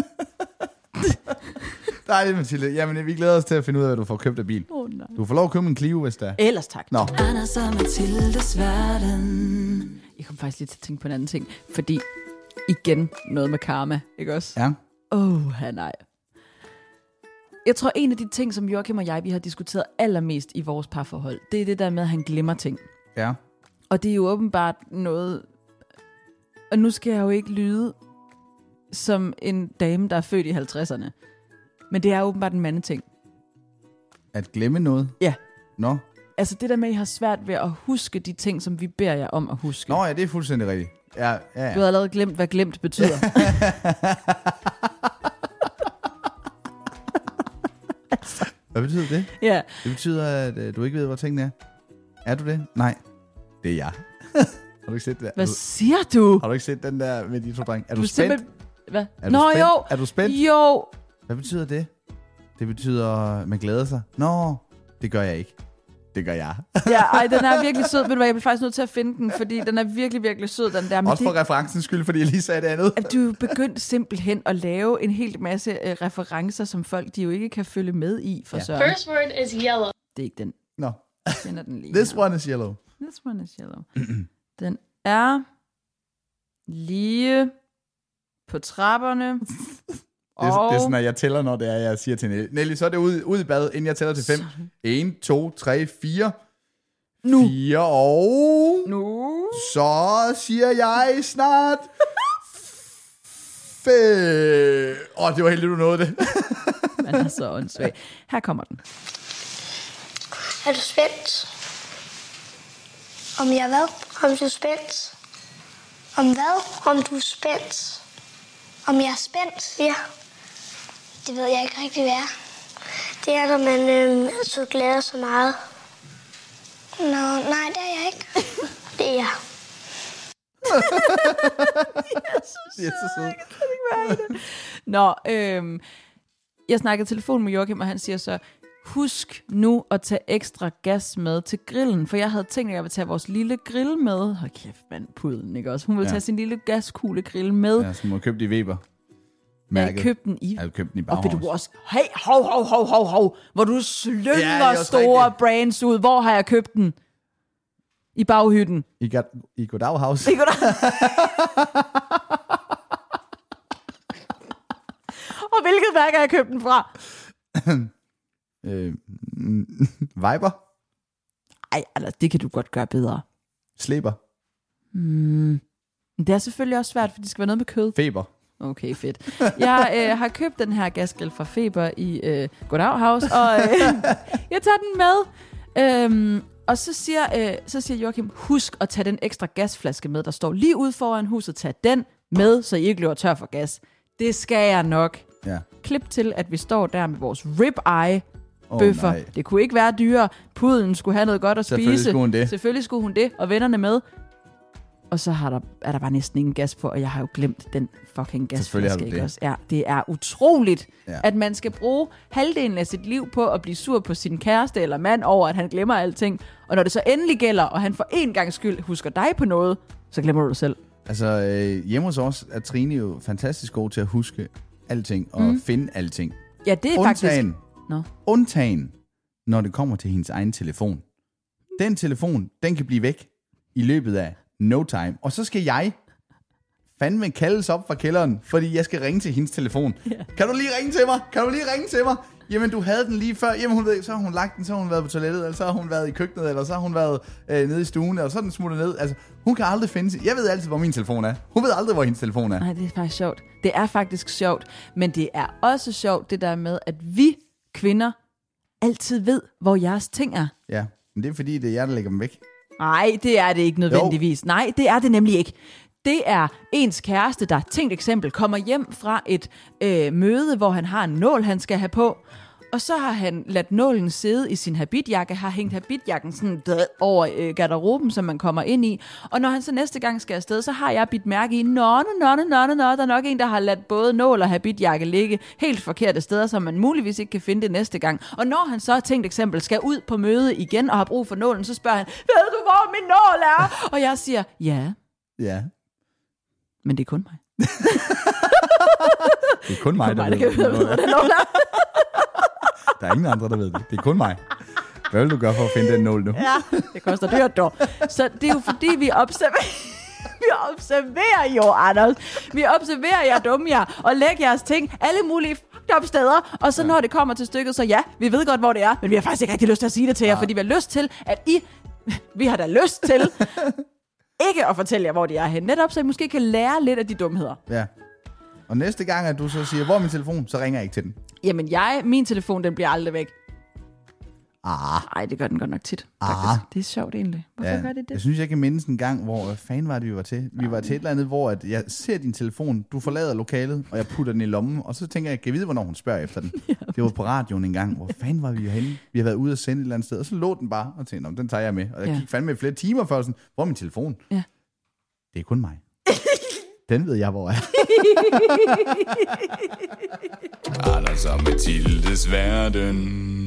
Dejligt, Mathilde. Jamen, vi glæder os til at finde ud af, hvad du får købt af bil. Oh, nej. Du får lov at købe en Clio, hvis der er. Ellers tak. Nå. Anders og Mathildes verden. Jeg kom faktisk lige til at tænke på en anden ting. Fordi, igen, noget med karma, ikke også? Ja. Åh, oh, nej. Jeg tror, en af de ting, som Joachim og jeg, vi har diskuteret allermest i vores parforhold, det er det der med, at han glemmer ting. Ja. Og det er jo åbenbart noget... Og nu skal jeg jo ikke lyde som en dame, der er født i halvtredserne. Men det er åbenbart en mandeting. At glemme noget? Ja. Nå. Altså det der med, at I har svært ved at huske de ting, som vi beder jer om at huske. Nå ja, det er fuldstændig rigtigt. Ja, ja, ja. Du har allerede glemt, hvad glemt betyder. Hvad betyder det? Ja. Det betyder, at øh, du ikke ved, hvor tingene er. Er du det? Nej. Det er jeg. har du ikke set det? Hvad Du, siger du? har du ikke set den der med de to drenge? Er du, Du er spændt? simpelthen- Hvad? Er du Nå spændt? jo. Er du spændt? Jo. Hvad betyder det? Det betyder, at man glæder sig. Nå, det gør jeg ikke. Det gør jeg. Ja, ej, den er virkelig sød. Ved du hvad, jeg bliver faktisk nødt til at finde den, fordi den er virkelig, virkelig sød, den der. Men Også for det, referencens skyld, fordi jeg lige sagde det andet. at du er begyndt simpelthen at lave en hel masse øh, referencer, som folk de jo ikke kan følge med i for Ja. søren. First word is yellow. Det er ikke den. Nå. Jeg finder den lige This her. one is yellow. This one is yellow. Den er lige på trapperne. Det er, det er sådan, at jeg tæller, når det er, jeg siger til Nelly. Nelly, så er det ud, ud i bad, inden jeg tæller til fem. En, to, tre, fire. Nu. Fire, og... Nu. Så siger jeg snart... Fem. Åh, oh, det var heldigt, du nåede det. Man er så åndssvag. Her kommer den. Er du spændt? Om jeg hvad? Om du er spændt? Om hvad? Om du er spændt? Om jeg er spændt? Ja. Det ved jeg ikke rigtig, hvad er. Det er, når man øh, så glæder sig meget. Nå, nej, det er jeg ikke. Det er jeg. Det er så sødt. Nå, øhm, jeg snakkede telefon med Joachim, og han siger så, husk nu at tage ekstra gas med til grillen, for jeg havde tænkt, at jeg ville tage vores lille grill med. Hold kæft, mand, puden, ikke også? Hun ville Ja. tage sin lille gaskugle grill med. Ja, så må du købe det i Weber. Jeg købte den i. Jeg har købt den i Og vil Bauhaus. du også... Hey, hov, hov, hov, hov, hov. Hvor du slynger Ja, det er også store rigtigt. brands ud. Hvor har jeg købt den? I baghytten. I, got, i Goddag House. I Goddag. Og hvilket værk har jeg købt den fra? øh, Viber. Ej, altså, det kan du godt gøre bedre. Slæber. Mm. Det er selvfølgelig også svært, for det skal være noget med kød. Feber. Okay, fedt. Jeg øh, har købt den her gasgrill fra Feber i øh, Goddag House, og øh, jeg tager den med. Øhm, og så siger, øh, så siger Joachim, husk at tage den ekstra gasflaske med, der står lige ude foran huset. Tag den med, så I ikke løber tør for gas. Det skal jeg nok. Ja. Klip til, at vi står der med vores ribeye bøffer. Oh, det kunne ikke være dyrere. Puden skulle have noget godt at spise. Selvfølgelig skulle hun det. Selvfølgelig skulle hun det, og vennerne med. Og så har der, er der bare næsten ingen gas på, og jeg har jo glemt den fucking gasflaske. Ikke også? Ja, det er utroligt, ja. At man skal bruge halvdelen af sit liv på at blive sur på sin kæreste eller mand over, at han glemmer alting. Og når det så endelig gælder, og han for en gang skyld husker dig på noget, så glemmer du det selv. Altså, øh, hjemme hos os er Trine jo fantastisk god til at huske alting og mm. finde alting. Ja, det er undtagen, faktisk... No. Undtagen, når det kommer til hendes egen telefon. Den telefon, den kan blive væk i løbet af no time. Og så skal jeg fandme kaldes op fra kælderen, fordi jeg skal ringe til hendes telefon. Yeah. Kan du lige ringe til mig? Kan du lige ringe til mig? Jamen, du havde den lige før. Jamen, hun ved, så har hun lagt den, så har hun været på toilettet, eller så har hun været i køkkenet, eller så har hun været øh, nede i stuen, eller så er den smuttet ned. Altså, hun kan aldrig finde sig. Jeg ved altid, hvor min telefon er. Hun ved aldrig, hvor hendes telefon er. Nej, det er faktisk sjovt. Det er faktisk sjovt. Men det er også sjovt, det der med, at vi kvinder altid ved, hvor jeres ting er. Ja, men det er fordi, det er jer, der lægger dem væk. Nej, det er det ikke nødvendigvis. Jo. Nej, det er det nemlig ikke. Det er ens kæreste, der, tænkt eksempel, kommer hjem fra et øh, møde, hvor han har en nål, han skal have på. Og så har han ladt nålen sidde i sin habitjakke, har hængt habitjakken sådan over øh, garderoben, som man kommer ind i. Og når han så næste gang skal afsted, så har jeg bidt mærke i, nå, nå, nå, nå, nå, der er nok en, der har ladt både nål og habitjakke ligge helt forkerte steder, som man muligvis ikke kan finde det næste gang. Og når han så, tænkt eksempel, skal ud på møde igen og har brug for nålen, så spørger han, ved du, hvor min nål er? Og jeg siger, ja. Ja. Men det er kun mig. Det er kun mig, det er der, mig, der, der ved, hvor den nål er. Der er ingen andre, der ved det. Det er kun mig. Hvad vil du gøre for at finde den nål nu? Ja, det koster dyrt dog. Så det er jo fordi, vi observerer, vi observerer jo, Anders. Vi observerer jer dumme jer, og lægger jeres ting alle mulige fucked up steder. Og så når det kommer til stykket, så ja, vi ved godt, hvor det er, men vi har faktisk ikke rigtig lyst til at sige det til jer, ja. Fordi vi har lyst til, at I... Vi har da lyst til ikke at fortælle jer, hvor de er hen. Netop, så I måske kan lære lidt af de dumheder. Ja. Og næste gang, at du så siger, hvor er min telefon, så ringer jeg ikke til den. Jamen, jeg, min telefon, den bliver aldrig væk. Ah. Nej, det gør den godt nok tit. Ah. Det er sjovt egentlig. Hvorfor ja. gør det det? Jeg synes, jeg kan mindes en gang, hvor hvad fanden var det, vi var til? Vi var til et eller andet, hvor at jeg ser din telefon, du forlader lokalet, og jeg putter den i lommen, og så tænker jeg, kan jeg vide, hvornår hun spørger efter den? Det var på radioen en gang. Hvor fanden var vi jo henne? Vi har været ude og sende et eller andet sted, og så lå den bare, og tænkte, den tager jeg med. Og jeg ja. gik fandme flere timer før, sådan, hvor er min telefon? Ja. Det er kun mig. Den ved jeg, hvor er. Anders og Mathildes verden.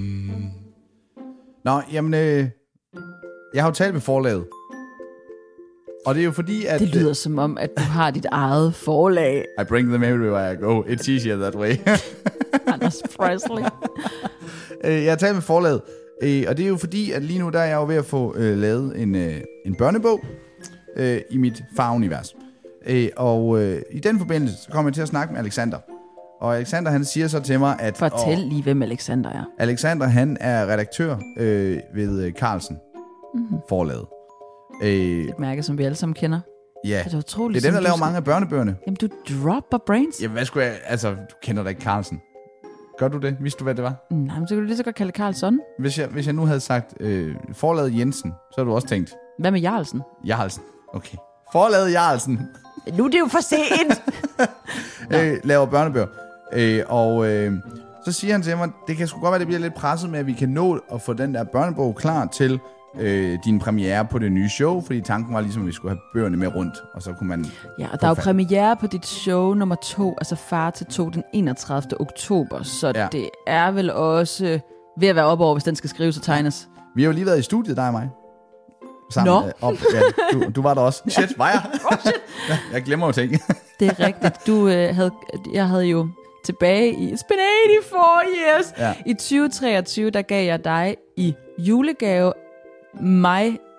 Nå, jamen, øh, jeg har jo talt med forlaget. Og det er jo fordi, at... Det lyder som om, at du har dit eget forlag. I bring them everywhere I go. It's easier that way. Anders Presley. Jeg har talt med forlaget. Og det er jo fordi, at lige nu der er jeg jo ved at få øh, lavet en, øh, en børnebog øh, i mit farunivers. Øh, og øh, i den forbindelse, så kommer jeg til at snakke med Alexander. Og Alexander, han siger så til mig, at... Fortæl lige, hvem Alexander er. Alexander, han er redaktør øh, ved Carlsen mm-hmm. forlaget. Øh, Et mærke, som vi alle sammen kender. Ja, det er, utroligt, det er den, der laver skal... mange af børnebøgerne. Jamen, du dropper brains. Jamen, hvad skulle jeg... Altså, du kender da ikke Carlsen. Gør du det? Vidste du, hvad det var? Nej, men så kan du lige så godt kalde Carlson. Hvis jeg, hvis jeg nu havde sagt øh, forlaget Jensen, så har du også tænkt... Hvad med Jarlsen? Jarlsen, okay. Forlaget Jarlsen. Nu er det jo for sent. øh, laver børnebøger. Øh, og øh, så siger han til mig, det kan sgu godt være, det bliver lidt presset med, at vi kan nå at få den der børnebog klar til øh, din premiere på det nye show, fordi tanken var ligesom, at vi skulle have bøgerne med rundt, og så kunne man... Ja, og der er jo premiere på dit show nummer to, altså Far til to, den enogtredivte oktober, så ja. Det er vel også ved at være op over, hvis den skal skrives og tegnes. Vi har jo lige været i studiet, dig og mig. Sammen, Nå. Øh, op. Ja, du, du var der også. Shit, var jeg? Oh, shit. Ja, jeg glemmer jo ting. Det er rigtigt. Du øh, havde, jeg havde jo tilbage i It's been eighty-four years. Ja. I tyve treogtyve, der gav jeg dig i julegave mig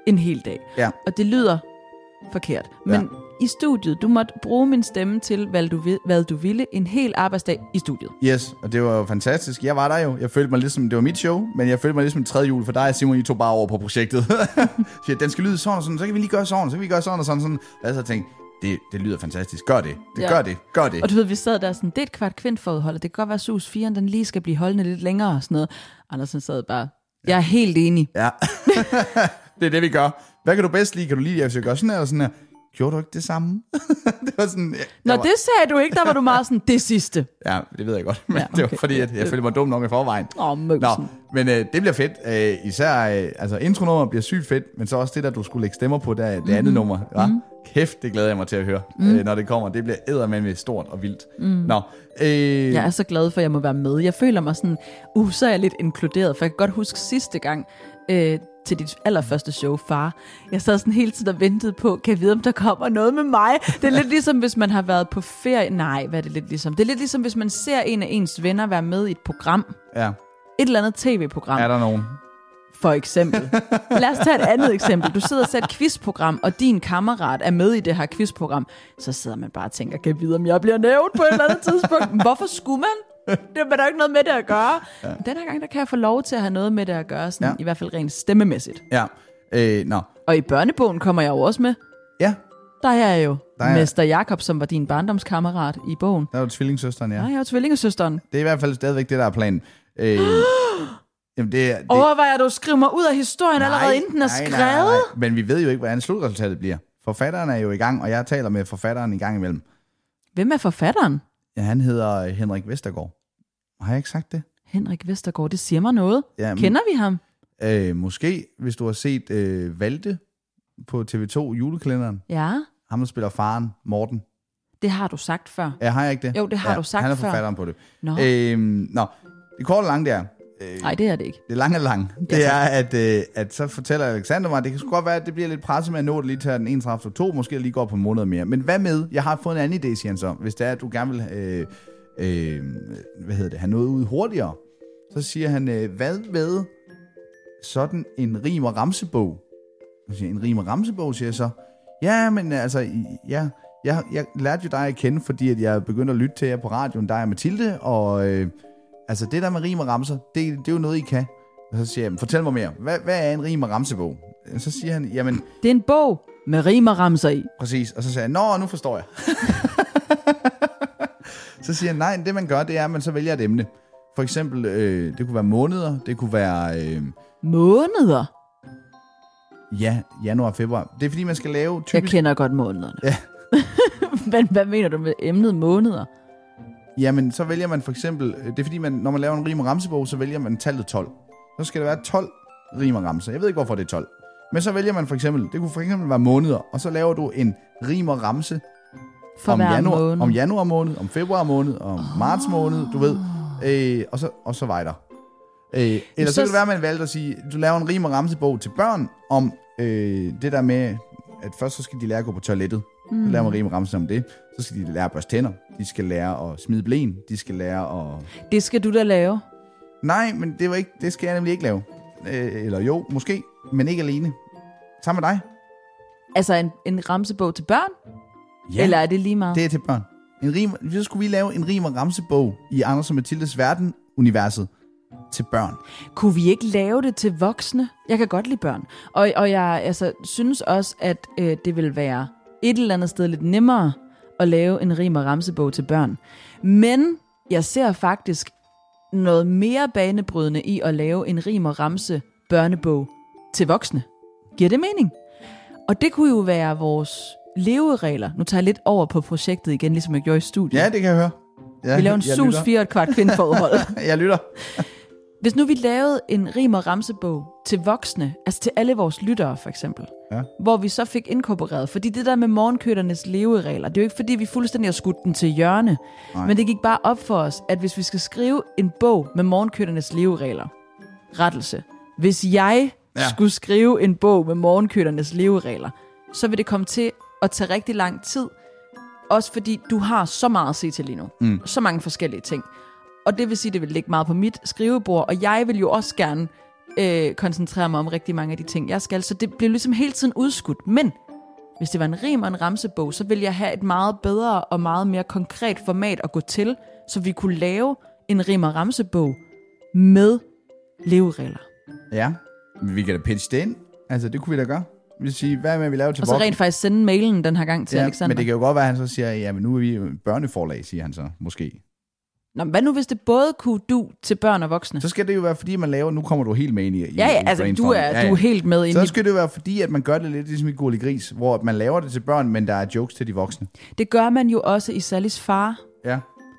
en hel dag. Ja. Og det lyder forkert. Men Ja. i studiet, du måtte bruge min stemme til, hvad du, vil, hvad du ville, en hel arbejdsdag i studiet. Yes, og det var jo fantastisk. Jeg var der jo. Jeg følte mig ligesom, det var mit show, men jeg følte mig ligesom en tredje jul, for dig og Simon, I tog bare over på projektet. Så den skal lyde sådan og sådan, så kan vi lige gøre sådan, så kan vi gøre sådan og sådan. sådan. Og jeg så tænkte, det, det lyder fantastisk. Gør det. Det Ja. gør det. Gør det. Og du ved, vi sad der sådan, det er et kvart kvindforudhold, og det kan godt være, at sus fire, den lige skal blive holdende lidt længere og sådan noget. Andersen sad bare, jeg er helt enig. Ja. Det er det, vi gør. Hvad kan du bedst lide? Kan du lide, at jeg gør sådan her eller sådan her? Gjorde du ikke det samme? Det var sådan... Jeg, Nå, jeg var, det sagde du ikke, der var du meget sådan, det sidste. Ja, det ved jeg godt. Men Ja, ja, okay. Det okay. var fordi, at jeg følte mig dum nok i forvejen. Åh, oh, Nå, men øh, det bliver fedt. Øh, især, øh, altså intronummer bliver sygt fedt, men så også det, der du skulle lægge stemmer på, der, det mm-hmm. andet nummer. Ja? Mm-hmm. Kæft, det glæder jeg mig til at høre, mm. øh, når det kommer. Det bliver eddermame stort og vildt. Mm. Nå, øh, Jeg er så glad for, at jeg må være med. Jeg føler mig sådan, uh, så er jeg lidt inkluderet, for jeg kan godt huske sidste gang, øh, til dit allerførste show, Far. Jeg sad sådan hele tiden og ventede på, kan jeg vide, om der kommer noget med mig? Det er lidt ligesom, hvis man har været på ferie. Nej, hvad er det lidt ligesom? Det er lidt ligesom, hvis man ser en af ens venner være med i et program. ja. Et eller andet tv-program. Er der nogen? For eksempel. Lad os tage et andet eksempel. Du sidder og ser et quizprogram, og din kammerat er med i det her quizprogram. Så sidder man bare og tænker, kan jeg vide, om jeg bliver nævnt på et eller andet tidspunkt? Hvorfor skulle man? Det er der ikke noget med det at gøre. Ja. Den her gang, der kan jeg få lov til at have noget med det at gøre, sådan, Ja. i hvert fald rent stemmemæssigt. Ja. Øh, nå. Og i børnebogen kommer jeg jo også med. Ja, Der er jeg jo Der er- Mester Jakob, som var din barndomskammerat i bogen. der er jo tvillingsøsteren, ja. Nej, jeg er jo tvillingesøsteren. Det er i hvert fald stadigvæk det, der er planen. Øh, jamen det, er- det, Overvejer du at skrive mig ud af historien Nej, allerede, inden den er nej, skrevet? nej, nej, nej. Men vi ved jo ikke, hvordan slutresultatet bliver. Forfatteren er jo i gang, og jeg taler med forfatteren i gang imellem. Hvem er forfatteren? Ja, han hedder Henrik Vestergaard. Har jeg ikke sagt det? Henrik Vestergaard, det siger mig noget. Ja, Kender vi ham? Øh, måske, hvis du har set øh, Valde på T V to julekalenderen. Ja, Ham, der spiller faren, Morten. det har du sagt før. Ja, har jeg ikke det? Jo, det har ja, du sagt han er før. forfatteren på det. Nå, Øhm, nå, det korte og lange der. Øh, nej, det er det ikke. det lange og lange, det Ja, er, at, øh, at så fortæller Alexander mig, at det kan sgu godt være, at det bliver lidt presset med at nå det lige til den enogtredivte oktober, måske lige går på en måned mere. Men hvad med, jeg har fået en anden idé, siger han så, hvis det er, at du gerne vil øh, øh, hvad hedder det, have noget ud hurtigere, så siger han, øh, hvad med sådan en rim- og ramsebog? Jeg siger, en rim- og ramsebog, siger jeg så. Ja, men altså, i- ja, jeg, jeg lærte jo dig at kende, fordi at jeg begyndte at lytte til jer på radioen, dig og Mathilde, og øh, altså det der med rim og ramser, det, det er jo noget, I kan. Og så siger jeg, fortæl mig mere, hvad, hvad er en rim- og ramsebog? Så siger han, jamen, Det er en bog med rim og ramser i. præcis. Og så siger jeg, nå, nu forstår jeg. Så siger han, nej, det man gør, det er, at man så vælger et emne. For eksempel, øh, det kunne være måneder, det kunne være, øh, Måneder? ja, januar og februar. Det er fordi, man skal lave Jeg typisk... kender godt månederne. Ja. Men hvad mener du med emnet måneder? Jamen, så vælger man for eksempel... Det er fordi, man, når man laver en rim- og ramsebog, så vælger man tallet tolv. Så skal der være tolv rim- og ramser. Jeg ved ikke, hvorfor det er tolv. Men så vælger man for eksempel... Det kunne for eksempel være måneder, og så laver du en rim- og ramse For om hver januar, måned. om januar måned, om februar måned, om oh. marts måned, du ved. Øh, og, så, og så videre. Øh, eller så, så- så kan det være, at man valgte at sige, du laver en rim- og ramsebog til børn om øh, det der med, at først så skal de lære at gå på toilettet. Mm. Så laver man rim- og ramse om det. Så skal de lære at børste tænder. De skal lære at smide blen. De skal lære at... Det skal du da lave. Nej, men det, var ikke, det skal jeg nemlig ikke lave. Øh, eller jo, måske, men ikke alene. Sammen med dig. Altså en, en ramsebog til børn? Ja, Eller er det lige meget? det er til børn. En rim, så skulle vi lave en rim- og ramsebog i Anders og Mathildes Verden-universet til børn. Kunne vi ikke lave det til voksne? Jeg kan godt lide børn. Og, og jeg altså, synes også, at øh, det vil være et eller andet sted lidt nemmere at lave en rim- og ramsebog til børn. Men jeg ser faktisk noget mere banebrydende i at lave en rim- og ramse børnebog til voksne. Giver det mening? Og det kunne jo være vores leveregler. Nu tager jeg lidt over på projektet igen, ligesom jeg gjorde i studiet. Ja, det kan jeg høre. Ja, Vi laver en jeg sus lytter. fire og et kvart kvindeforhold. Jeg lytter. Hvis nu vi lavede en rim- og ramsebog til voksne, altså til alle vores lyttere for eksempel, Ja. hvor vi så fik inkorporeret, fordi det der med morgenkøternes leveregler, det er jo ikke fordi, vi fuldstændig har skudt den til hjørne, Nej. men det gik bare op for os, at hvis vi skal skrive en bog med morgenkøternes leveregler, rettelse, hvis jeg Ja. ja. skulle skrive en bog med morgenkøternes leveregler, så vil det komme til at tage rigtig lang tid, også fordi du har så meget at se til lige nu, Mm. så mange forskellige ting. Og det vil sige, det vil ligge meget på mit skrivebord, og jeg vil jo også gerne øh, koncentrere mig om rigtig mange af de ting, jeg skal. Så det bliver ligesom hele tiden udskudt. Men hvis det var en rim og en ramsebog, så ville jeg have et meget bedre og meget mere konkret format at gå til, så vi kunne lave en rim og ramsebog med leveregler. Ja, vi kan da pitche det ind. Altså, det kunne vi da gøre. Vi siger, hvad med, vi laver til Og så voksne? rent faktisk sende mailen den her gang til Ja, Alexander. men det kan jo godt være, at han så siger, ja, men nu er vi børneforlag, siger han så, måske. Nå, men hvad nu, hvis det både kunne du til børn og voksne? Så skal det jo være, fordi man laver, nu kommer du helt med ind i, i Ja, ja, i altså du brainstorming. er, ja, ja. du er helt med ind Så i... skal det jo være, fordi at man gør det lidt ligesom i Gurli Gris, hvor man laver det til børn, men der er jokes til de voksne. Det gør man jo også i Sallys far. Ja,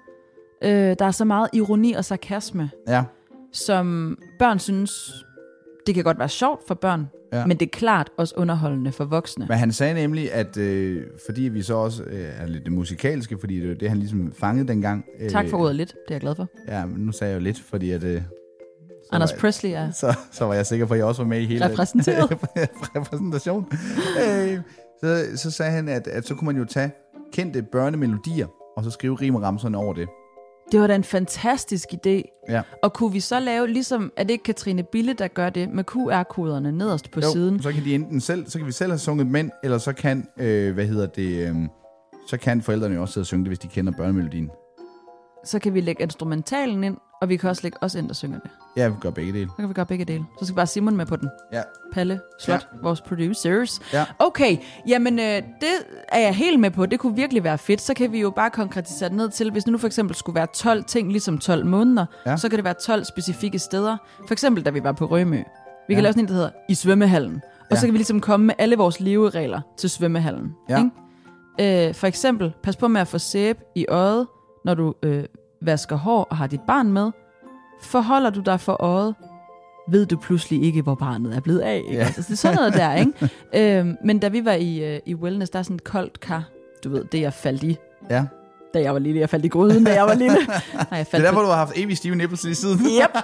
Øh, der er så meget ironi og sarkasme, ja, som børn synes, det kan godt være sjovt for børn, Ja. men det er klart også underholdende for voksne. men han sagde nemlig, at øh, fordi vi så også øh, er lidt det musikalske, fordi det er det, han ligesom fangede dengang. Øh, Tak for ordet lidt, det er jeg glad for. Ja, men nu sagde jeg jo lidt, fordi at... Øh, Anders var- Presley er så, så var jeg sikker på, at jeg også var med i hele... repræsenteret. repræsentation. øh, så, så sagde han, at, at så kunne man jo tage kendte børnemelodier, og så skrive rim og ramserne over det. Det var da en fantastisk idé. Ja. Og kunne vi så lave, ligesom, er det ikke Katrine Bille, der gør det, med Q R-koderne nederst på Jo, siden? så kan de enten selv, så kan vi selv have sunget mænd, eller så kan, øh, hvad hedder det, øh, så kan forældrene jo også sidde og synge det, hvis de kender børnemelodien. Så kan vi lægge instrumentalen ind, og vi kan også lægge os ind, der synger det. Ja, vi gør begge dele. Så kan vi gøre begge dele. Så skal vi bare Simon med på den. Ja. Palle Slot, ja. Vores producers. Ja. Okay, jamen øh, det er jeg helt med på. Det kunne virkelig være fedt. Så kan vi jo bare konkretisere det ned til, hvis det nu for eksempel skulle være tolv ting, ligesom tolv måneder, Ja. så kan det være tolv specifikke steder. For eksempel, da vi var på Rømø. Vi kan Ja. lave sådan en, der hedder I svømmehallen. Og Ja. så kan vi ligesom komme med alle vores leveregler til svømmehallen. Ja. Ikke? Øh, for eksempel, pas på med at få sæbe i øjet, når du øh, vasker hår og har dit barn med. Forholder du dig for øjet, ved du pludselig ikke, hvor barnet er blevet af. Ikke? Ja. Altså, det er sådan noget der, ikke? øhm, men da vi var i, øh, i wellness, der er sådan et koldt kar. Du ved, det jeg faldt i, Ja. da jeg var lille. Jeg faldt i gryden, da jeg var lille. Nej, jeg Det er faldt derfor, på... du har haft evig stive nipples lige siden. Yep.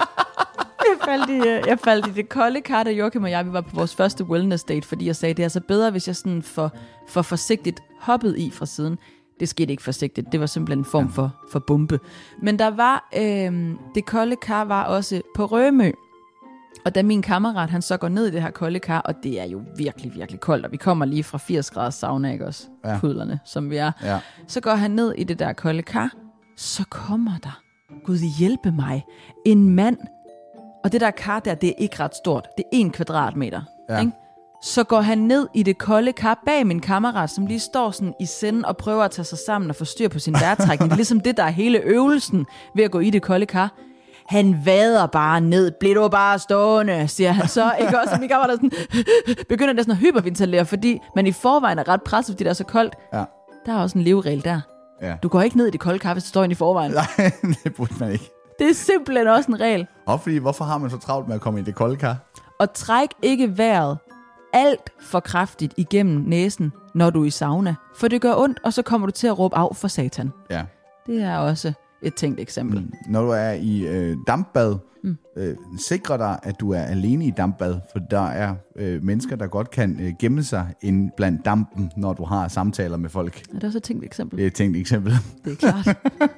Jeg faldt, i, øh, jeg faldt i det kolde kar, da Joachim og jeg, vi var på vores første wellness date, fordi jeg sagde, det er altså bedre, hvis jeg sådan for, for forsigtigt hoppede i fra siden. Det skete ikke forsigtigt. Det var simpelthen en form for, for bombe. Men der var, øh, det kolde kar var også på Rømø. Og da min kammerat, han så går ned i det her kolde kar, og det er jo virkelig, virkelig koldt, og vi kommer lige fra firs grader sauna, ikke også? Ja. Pudlerne, som vi er. Ja. Så går han ned i det der kolde kar, så kommer der, Gud hjælpe mig, en mand. Og det der kar der, det er ikke ret stort. Det er en kvadratmeter. Ja. Ikke? Så går han ned i det kolde kar bag min kammerat, som lige står sådan i senden og prøver at tage sig sammen og få styr på sin vejrtrækning. Det er ligesom det, der er hele øvelsen ved at gå i det kolde kar. Han vader bare ned. Bliv du bare stående, siger han så. Ikke også? Min kammerat er sådan, begynder næsten at hyperventilere, fordi man i forvejen er ret presset, fordi det er så koldt. Ja. Der er også en leveregel der. Ja. Du går ikke ned i det kolde kar, hvis du står inde i forvejen. Nej, det burde man ikke. Det er simpelthen også en regel. Og fordi, hvorfor har man så travlt med at komme i det kolde kar? Og træk ikke vejret alt for kraftigt igennem næsen, når du er i sauna. For det gør ondt, og så kommer du til at råbe af for satan. Ja. Det er også et tænkt eksempel. Mm. Når du er i øh, dampbad, mm. øh, sikre dig, at du er alene i dampbad, for der er øh, mennesker, der godt kan øh, gemme sig ind blandt dampen, når du har samtaler med folk. Er det også et tænkt eksempel? Det er et tænkt eksempel. Det er klart.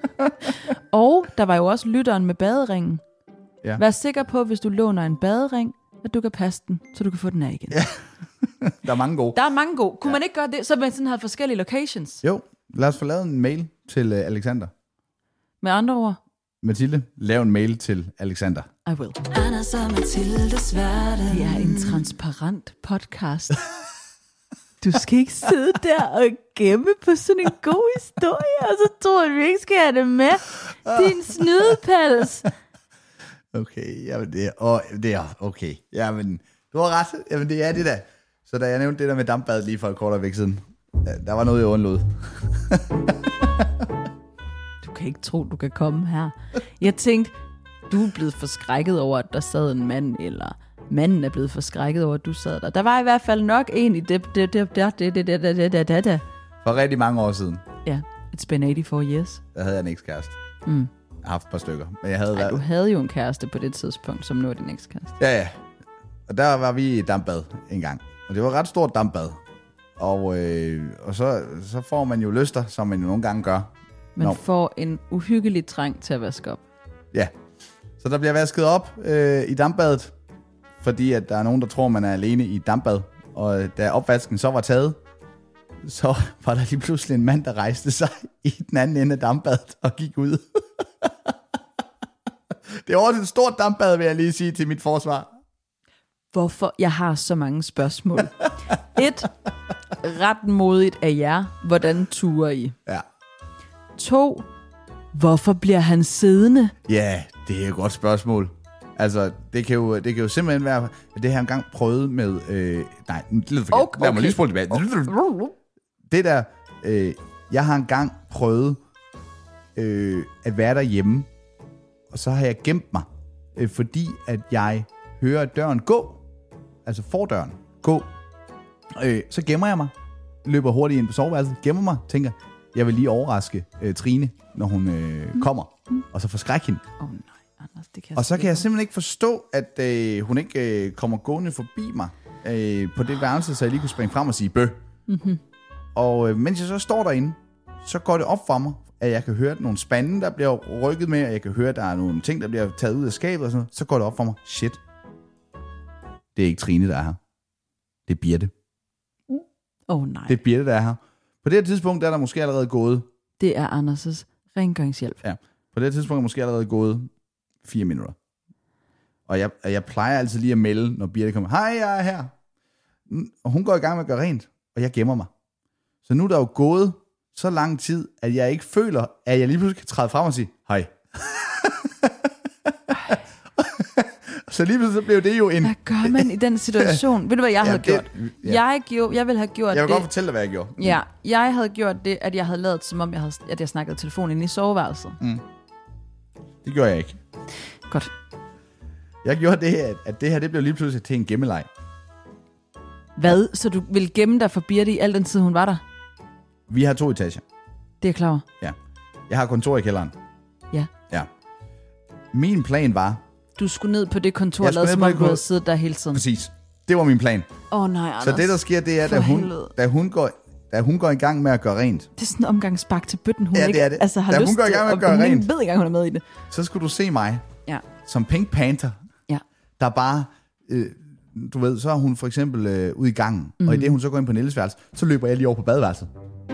Og der var jo også lytteren med baderingen. Ja. Vær sikker på, hvis du låner en badering, at du kan passe den, så du kan få den af igen. Ja. Der er mange gode. Der er mange gode. Kunne ja. man ikke gøre det, så man sådan havde forskellige locations? Jo, lad os få lavet en mail til øh, Alexander. Med andre ord, Mathilde, lav en mail til Alexander. I will. Anders og Mathildes verden. Det er en transparent podcast. Du skal ikke sidde der og gemme på sådan en god historie, og så tror du, vi ikke skal have det med. Din snydepals. Okay, jamen det er, og det er okay. Jamen, du har ret. Jamen det er det der. Så da jeg nævnte det der med dampbad lige for et kort øjeblik siden, der var noget, jeg undlod. Du kan ikke tro, du kan komme her. Jeg tænkte, du er blevet forskrækket over, at der sad en mand, eller manden er blevet forskrækket over, at du sad der. Der var i hvert fald nok en i det, det, det, det, det, det, det, det, det, det, det. For rigtig mange år siden, Ja, it's been eighty-four years. der havde jeg en ekskæreste. Mm. Jeg har haft et par stykker, men jeg havde Ej, du været... havde jo en kæreste på det tidspunkt, som nu er din ekskæreste. Ja, ja. Og der var vi i dampbad en gang. Og det var et ret stort dampbad. Og, øh, og så, så får man jo lyster, som man jo nogle gange gør. Man Nå. får en uhyggelig trang til at vaske op. Ja. Så der bliver vasket op øh, i dampbadet, fordi at der er nogen, der tror, man er alene i et dampbad. Og da opvasken så var taget, så var der lige pludselig en mand, der rejste sig i den anden ende af dampbadet og gik ud. Det er også et stort dampbad, vil jeg lige sige til mit forsvar. Hvorfor? Jeg har så mange spørgsmål. Et, ret modigt af jer. Hvordan turer I? Ja. To, hvorfor bliver han siddende? Ja, det er et godt spørgsmål. Altså, det kan jo, det kan jo simpelthen være, at det har jeg engang prøvet med... Øh, nej, det lyder forkert. Okay. Lad mig lige spole tilbage. Det der, øh, jeg har engang prøvet øh, at være derhjemme, og så har jeg gemt mig, øh, fordi at jeg hører døren gå, altså fordøren gå. Øh, så gemmer jeg mig, løber hurtigt ind på soveværelset, gemmer mig, tænker, jeg vil lige overraske øh, Trine, når hun øh, kommer, og så forskrække hende. Åh oh, nej, Anders, det kan Og så kan jeg simpelthen ikke forstå, at øh, hun ikke øh, kommer gående forbi mig øh, på det værelse, så jeg lige kunne springe frem og sige bøh. Mm-hmm. Og øh, mens jeg så står derinde, så går det op for mig, at jeg kan høre nogle spande, der bliver rykket med, og jeg kan høre, at der er nogle ting, der bliver taget ud af skabet og sådan noget. Så går det op for mig, shit, det er ikke Trine, der er her. Det er Birte. Åh oh, nej. Det er Birte, der er her. På det her tidspunkt der er der måske allerede gået... Det er Anders' rengøringshjælp. Ja, på det her tidspunkt er der måske allerede gået fire minutter. Og jeg, jeg plejer altid lige at melde, når Birte kommer, hej, jeg er her. Og hun går i gang med at gøre rent, og jeg gemmer mig. Så nu er der jo gået så lang tid, at jeg ikke føler, at jeg lige pludselig kan træde frem og sige, hej. Så lige pludselig så blev det jo en... Hvad gør man i den situation? Ved du, hvad jeg havde ja, det, gjort? Ja. Jeg, gjorde, jeg ville have gjort det... Jeg vil det, godt fortælle dig, hvad jeg gjorde. Ja, jeg havde gjort det, at jeg havde lavet, som om jeg havde, at jeg snakkede telefon inde i soveværelset. Mm. Det gjorde jeg ikke. Godt. Jeg gjorde det, at, at det her, det blev lige pludselig til en gemmeleg. Hvad? Så du ville gemme dig for Birte i al den tid, hun var der? Vi har to etager. Det er jeg klar over. Ja. Jeg har kontor i kælderen. Ja. Ja. Min plan var... Du skulle ned på det kontor, Jeg lavet skulle som ned på om det du havde kon- siddet der hele tiden. Præcis. Det var min plan. Åh oh, nej, Anders. Så det, der sker, det er, For da hun, helvede. da, hun går, da hun går i gang med at gøre rent, Det er sådan en omgangsbak til bøtten, hun Ja, det ikke er det. altså, har Da hun lyst går i til. gang med at og gøre hun ikke rent. ved ikke engang, hun er med i det. så skulle du se mig Ja. som Pink Panther, Ja. der bare... Øh, du ved, så er hun for eksempel øh, ude i gangen, mm. og i det hun så går ind på Niels værelse, så løber jeg lige over på badeværelset.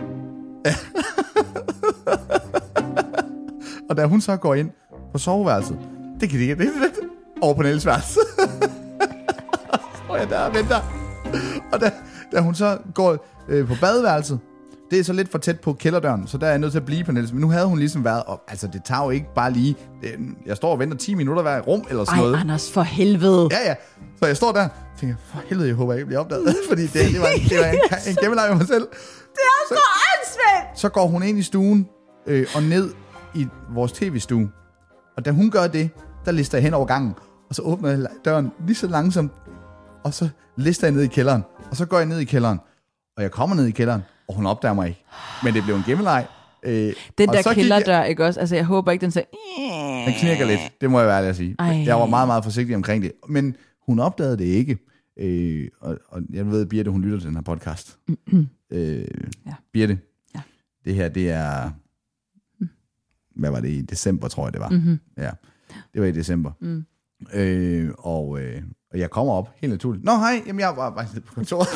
Og da hun så går ind på soveværelset, det kan det ikke, det er lidt over på Niels værelse. Så står jeg der og venter. Og da, da hun så går øh, på badeværelset, det er så lidt for tæt på kælderdøren, så der er jeg nødt til at blive på Niels. Men nu havde hun ligesom været, og altså det tager jo ikke bare lige, det, jeg står og venter ti minutter hver rum eller sådan Ej, noget. Anders, for helvede. Ja, ja. Så jeg står der og tænker, for helvede, jeg håber, jeg ikke bliver opdaget. Fordi det, det var, det var en, en gemmeleg med mig selv. Det er så, så åndssvagt. Så går hun ind i stuen øh, og ned i vores tv-stue. Og da hun gør det, der lister jeg hen over gangen. Og så åbner jeg døren lige så langsomt. Og så lister jeg ned i kælderen. Og så går jeg ned i kælderen. Og jeg kommer ned i kælderen, og hun opdager mig ikke. Men det blev en gemmeleg. Øh, Den og der så gik kælderdør, jeg- ikke også? Altså, jeg håber ikke, den siger... Den knirker lidt, det må jeg være ærlig at sige. Ej. Jeg var meget, meget forsigtig omkring det. Men hun opdagede det ikke. Øh, og, og jeg ved, Birte, hun lytter til den her podcast. øh, Ja. Birte, Ja. det her, det er... Hvad var det i december, tror jeg, det var. Mm-hmm. Ja, det var i december. Mm. Øh, og, øh, og jeg kommer op helt naturligt. Nå, hej, jamen jeg var bare nede på kontoret.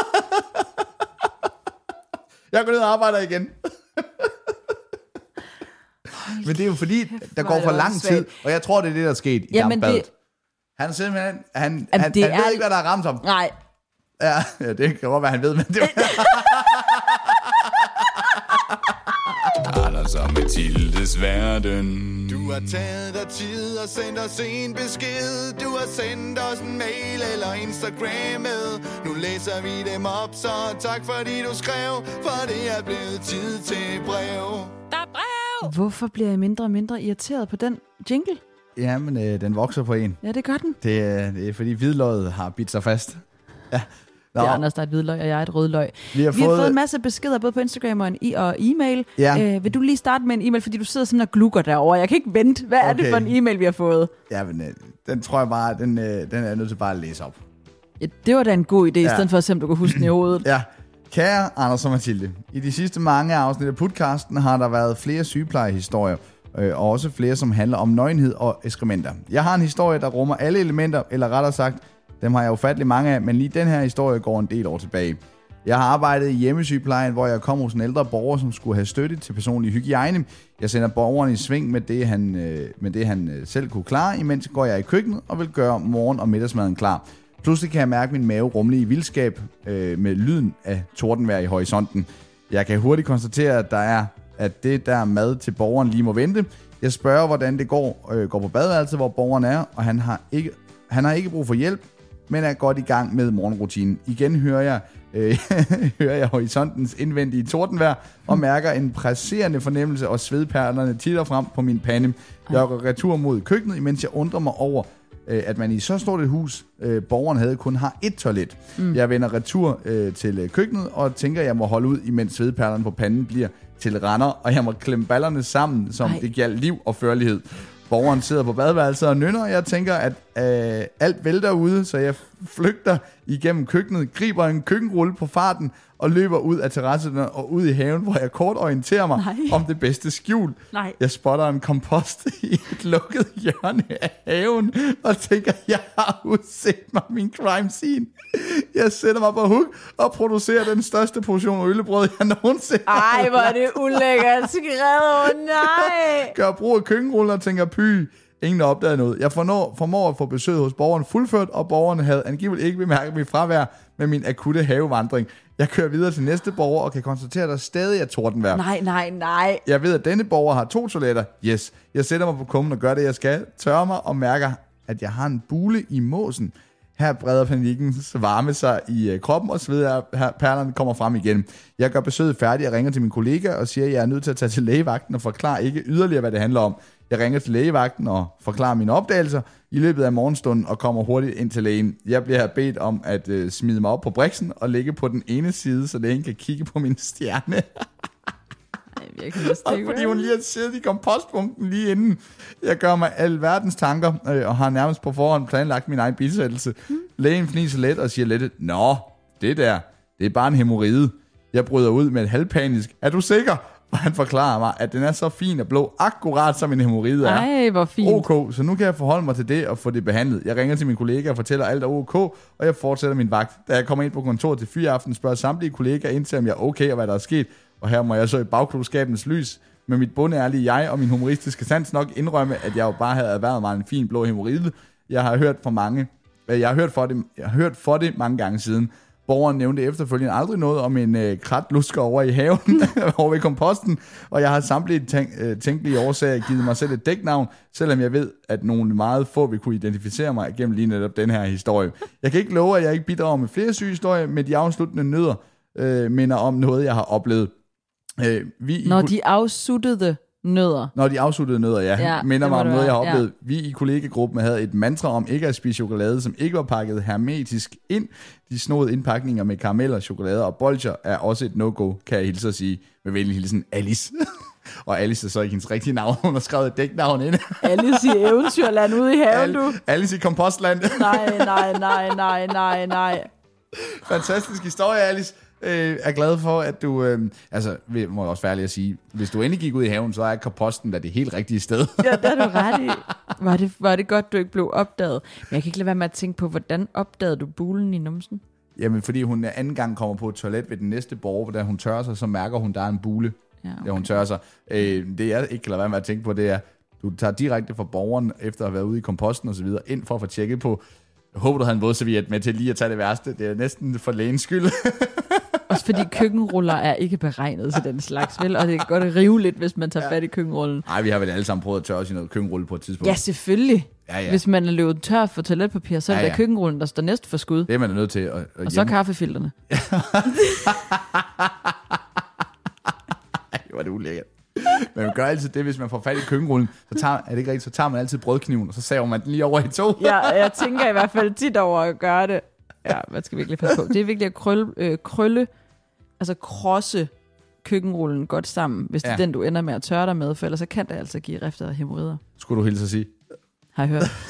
Jeg går ned og arbejder igen. Men det er jo fordi, der hvor går er for det lang åndssvagt. tid, og jeg tror, det er det, der er sket i Jamen, dampbadet. det- Han er simpelthen, han, han, Jamen, han, det han ved er- ikke, hvad der er ramt om. Nej, Ja, ja, det kan godt være, han ved, men det var... Anders og Mathildes verden. Du har taget dig tid og sendt os en besked. Du har sendt os en mail eller Instagrammet. Nu læser vi dem op, så tak fordi du skrev. For det er blevet tid til brev. Der er brev! hvorfor bliver jeg mindre og mindre irriteret på den jingle? Ja, men øh, den vokser på en. Ja, det gør den. Det, er- det er fordi hvidløget har bidt sig fast. Ja. Nå, Det er Anders, der er et hvidløg, og jeg er et rødløg. vi har Vi har fået... fået en masse beskeder, både på Instagram og, en e- og e-mail. Ja. Øh, vil du lige starte med en e-mail, fordi du sidder sådan og glukker derovre. Jeg kan ikke vente. Hvad er det Okay. for en e-mail, vi har fået? Ja, men øh, den tror jeg bare, den, øh, den er jeg nødt til bare at læse op. Ja, det var da en god idé, i Ja. stedet for at se, om du kan huske den i hovedet. Ja. Kære Anders og Mathilde, i de sidste mange afsnit af podcasten har der været flere sygeplejehistorier, øh, og også flere, som handler om nøgenhed og ekskrementer. Jeg har en historie, der rummer alle elementer, eller rettere sagt, dem har jeg ufattelig mange af, men lige den her historie går en del år tilbage. Jeg har arbejdet i hjemmesygeplejen, hvor jeg kom hos en ældre borger, som skulle have støtte til personlig hygiejne. Jeg sender borgeren i sving med det, han, øh, med det, han øh, selv kunne klare, imens går jeg i køkkenet og vil gøre morgen- og middagsmaden klar. Pludselig kan jeg mærke min mave rumle i vildskab øh, med lyden af tordenvejr i horisonten. Jeg kan hurtigt konstatere, at der er, at det der mad til borgeren lige må vente. Jeg spørger, hvordan det går, øh, går på badeværelset, hvor borgeren er, og han har ikke, han har ikke brug for hjælp, men er godt i gang med morgenrutinen. Igen hører jeg, øh, hører jeg horisontens indvendige tordenvejr og mærker en presserende fornemmelse, og svedperlerne titter frem på min pande. Jeg går retur mod køkkenet, imens jeg undrer mig over, øh, at man i så stort et hus, øh, borgeren havde, kun har ét toilet. Mm. Jeg vender retur øh, til køkkenet og tænker, at jeg må holde ud, imens svedperlerne på panden bliver til render, og jeg må klemme ballerne sammen, som Ej. det gjaldt liv og førlighed. Borgeren sidder på badeværelset og nynner, og jeg tænker, at øh, alt vælter ude, så jeg flygter igennem køkkenet, griber en køkkenrulle på farten og løber ud af terrassen og ud i haven, hvor jeg kort orienterer mig Nej. om det bedste skjul. Nej. Jeg spotter en kompost i et lukket hjørne af haven og tænker, jeg har udset mig min crime scene. Jeg sætter mig på huk og producerer den største portion øllebrød, jeg nogensinde har. Ej, hvor er det ulækkert skrevet, nej. Gør brug af køkkenrullen og tænker, py, ingen har opdaget noget. Jeg formår, formår at få besøg hos borgeren fuldført, og borgeren havde angiveligt ikke bemærket mit fravær med min akutte havevandring. Jeg kører videre til næste borger og kan konstatere, at der stadig er tordenvejr. Nej, nej, nej. Jeg ved, at denne borger har to toiletter. Yes. Jeg sætter mig på kummen og gør det, jeg skal. Tørrer mig og mærker, at jeg har en bule i måsen. Her breder panikkens varme sig i øh, kroppen, og svedperlerne kommer frem igen. Jeg gør besøget færdigt og ringer til min kollega og siger, at jeg er nødt til at tage til lægevagten og forklare ikke yderligere, hvad det handler om. Jeg ringer til lægevagten og forklarer mine opdagelser i løbet af morgenstunden og kommer hurtigt ind til lægen. Jeg bliver bedt om at øh, smide mig op på briksen og ligge på den ene side, så lægen kan kigge på min stjerne. Jeg kan og fordi hun lige har siddet i kompostbunken lige inden. Jeg gør mig alverdens tanker øh, og har nærmest på forhånd planlagt min egen bisættelse. Mm. Lægen fniser let og siger let, nå, det der, det er bare en hæmoride. Jeg bryder ud med et halvpanisk, er du sikker? Og han forklarer mig, at den er så fin og blå, akkurat som en hæmoride er. Ej, hvor fint. Ok, så nu kan jeg forholde mig til det og få det behandlet. Jeg ringer til min kollega og fortæller alt er ok, og jeg fortsætter min vagt. Da jeg kommer ind på kontoret til fyraften, spørger samtlige kollegaer ind til, om jeg er okay og hvad der er sket. Og her må jeg så i bagklogskabens lys med mit bundærlige jeg og min humoristiske sans nok indrømme, at jeg jo bare havde erhvervet mig en fin blå hæmoride. Jeg har hørt for mange, jeg har hørt for det, jeg har hørt for det mange gange siden. Borgeren nævnte efterfølgende aldrig noget om en øh, kratlusker over i haven, over i komposten, og jeg har samtlige tænk, øh, tænkelige årsager givet mig selv et dæknavn, selvom jeg ved, at nogle meget få vil kunne identificere mig gennem lige netop den her historie. Jeg kan ikke love, at jeg ikke bidrager med flere syge historier, men de afsluttende nødder øh, minder om noget, jeg har oplevet. Øh, vi Når de afsuttede nødder. Når de afsluttede nødder, ja. ja minder mig om noget, jeg har oplevet. Ja. Vi i kollegegruppen havde et mantra om ikke at spise chokolade, som ikke var pakket hermetisk ind. De snodede indpakninger med karameller, chokolade og bolcher er også et no-go, kan jeg hilse at sige. Med venlig hilsen, Alice. Og Alice er så ikke hendes rigtige navn. Hun har skrevet et dæknavn ind. Alice i Eventyrland ude i haven, du. Alice i Kompostland. nej, nej, nej, nej, nej, nej. Fantastisk historie, Alice. Øh, er glad for, at du... Øh, altså, må jeg også være ærlig at sige, hvis du endelig gik ud i haven, så er komposten da det helt rigtige sted. Ja, det er du ret i. Var det, var det godt, du ikke blev opdaget. Men jeg kan ikke lade være med at tænke på, hvordan opdagede du bulen i numsen? Jamen, fordi hun anden gang kommer på et toilet ved den næste borger, da hun tørrer sig, så mærker hun, der er en bule, ja, okay. da hun tørrer sig. Øh, det jeg ikke kan lade være med at tænke på, det er, du tager direkte fra borgeren, efter at have været ude i komposten og så videre, ind for at få tjekket på. Jeg håber, du havde en vådserviet med til lige at tage det værste. Det er næsten for lægens skyld. Også fordi køkkenruller er ikke beregnet til den slags, vel? Og det er godt at rive lidt, hvis man tager ja. fat i køkkenrullen. Nej, vi har vel alle sammen prøvet at tørre os i noget køkkenrulle på et tidspunkt. Ja, selvfølgelig. Ja, ja. Hvis man er løbet tør for toiletpapir, så er det ja, ja. køkkenrullen, der står næst for skud. Det er man er nødt til. At, at og hjemme. Så kaffefilterne. Ej, hvor er det ulækkert. Men man gør altid det, hvis man får fat i køkkenrullen, så tager, er det ikke rigtigt, så tager man altid brødkniven, og så saver man den lige over i to. Ja, jeg tænker i hvert fald tit over at gøre det. Ja, man skal virkelig passe på. Det er virkelig at krølle, øh, krølle altså krosse køkkenrullen godt sammen, hvis det ja. er den, du ender med at tørre dig med, for ellers så kan det altså give rifter og hæmorider. Skulle du hilse at sige? har jeg hørt.